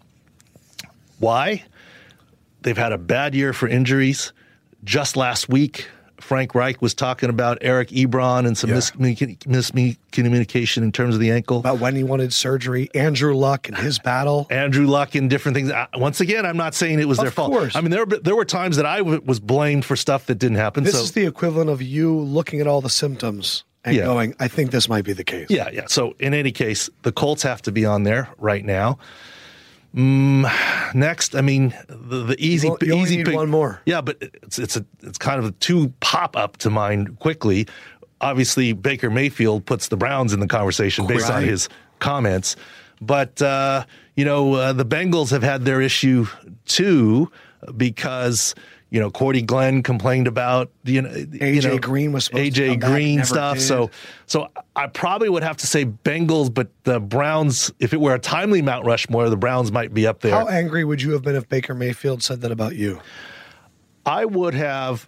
Why? They've had a bad year for injuries. Just last week, Frank Reich was talking about Eric Ebron and some
Yeah.
miscommunic- miscommunication in terms of the ankle.
About when he wanted surgery, Andrew Luck and his battle.
Andrew Luck and different things. Uh, Once again, I'm not saying it was
Of
their fault.
course.
I mean, there there were times that I w- was blamed for stuff that didn't happen.
This
so
is the equivalent of you looking at all the symptoms and
Yeah.
going, I think this might be the case.
yeah, yeah. So in any case, the Colts have to be on there right now. Mm, next, I mean, the, the easy,
You only
easy
need
pick-
one more.
Yeah, but it's it's a it's kind of a two pop up to mind quickly. Obviously, Baker Mayfield puts the Browns in the conversation based on
Right.
his comments, but uh, you know uh, the Bengals have had their issue too because you know Cordy Glenn complained about you know
A J
you know,
Green was supposed
A
to
J
come back,
Green
never
stuff.
did.
So so I probably would have to say Bengals, but the Browns. If it were a timely Mount Rushmore, the Browns might be up there.
How angry would you have been if Baker Mayfield said that about you?
I would have,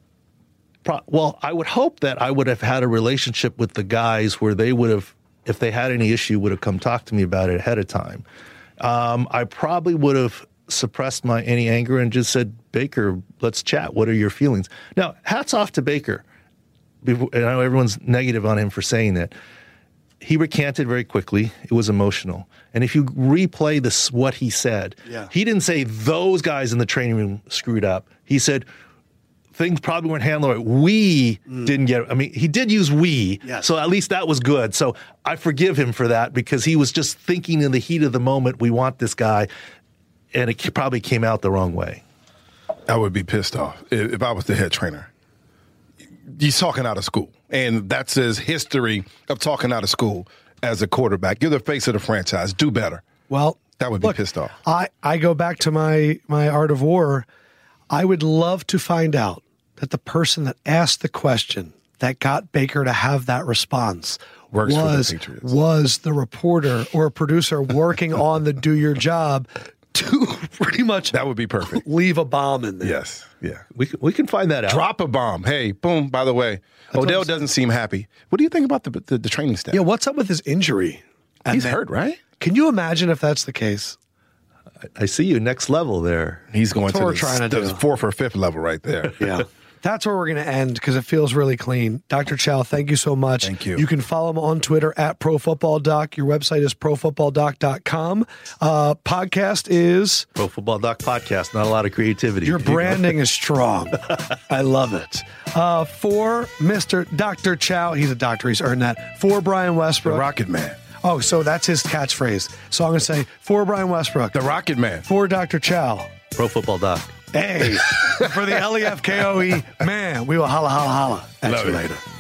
pro- well, I would hope that I would have had a relationship with the guys where they would have, if they had any issue, would have come talk to me about it ahead of time. Um, I probably would have suppressed my any anger and just said, Baker, let's chat. What are your feelings? Now, hats off to Baker. Before, and I know everyone's negative on him for saying that. He recanted very quickly. It was emotional. And if you replay this, what he said,
Yeah.
he didn't say those guys in the training room screwed up. He said things probably weren't handled right. We didn't get, I mean, he did use we.
Yes.
So at least that was good. So I forgive him for that because he was just thinking in the heat of the moment, we want this guy. And it probably came out the wrong way.
I would be pissed off if, if I was the head trainer. He's talking out of school, and that's his history of talking out of school as a quarterback. You're the face of the franchise. Do better.
Well,
That would be
look,
pissed off.
I, I go back to my, my Art of War. I would love to find out that the person that asked the question that got Baker to have that response
Works for the
was,
Patriots.
was the reporter or producer working on the Do Your Job to pretty much
That would be perfect.
leave a bomb in there.
Yes. Yeah.
We can, we can find that out.
Drop a bomb. Hey, boom, by the way,
what
Odell
I'm saying.
doesn't seem happy. What do you think about the the, the training staff?
Yeah, what's up with his injury? And
He's
then-
hurt, right?
Can you imagine if that's the case?
I see you next level there.
He's going
That's
to
what
the,
we're trying to
the
do.
fourth or fifth level right there.
Yeah. That's where we're going to end because it feels really clean. Doctor Chow, thank you so much.
Thank you.
You can follow him on Twitter at ProFootballDoc. Your website is pro football doc dot com. Uh, podcast is
Pro Football Doc Podcast. Not a lot of creativity.
Your
You know?
Branding is Strong. I love it. Uh, for Mister Doctor Chow, he's a doctor. He's earned that. For Brian
The
Westbrook.
Rocket Man.
Oh, so that's his catchphrase. So I'm going to say for Brian Westbrook.
The Rocket Man.
For Doctor Chow.
Pro Football Doc.
Hey, for the L E F K O E, man, we will holla, holla, holla at
Love
you
it.
later.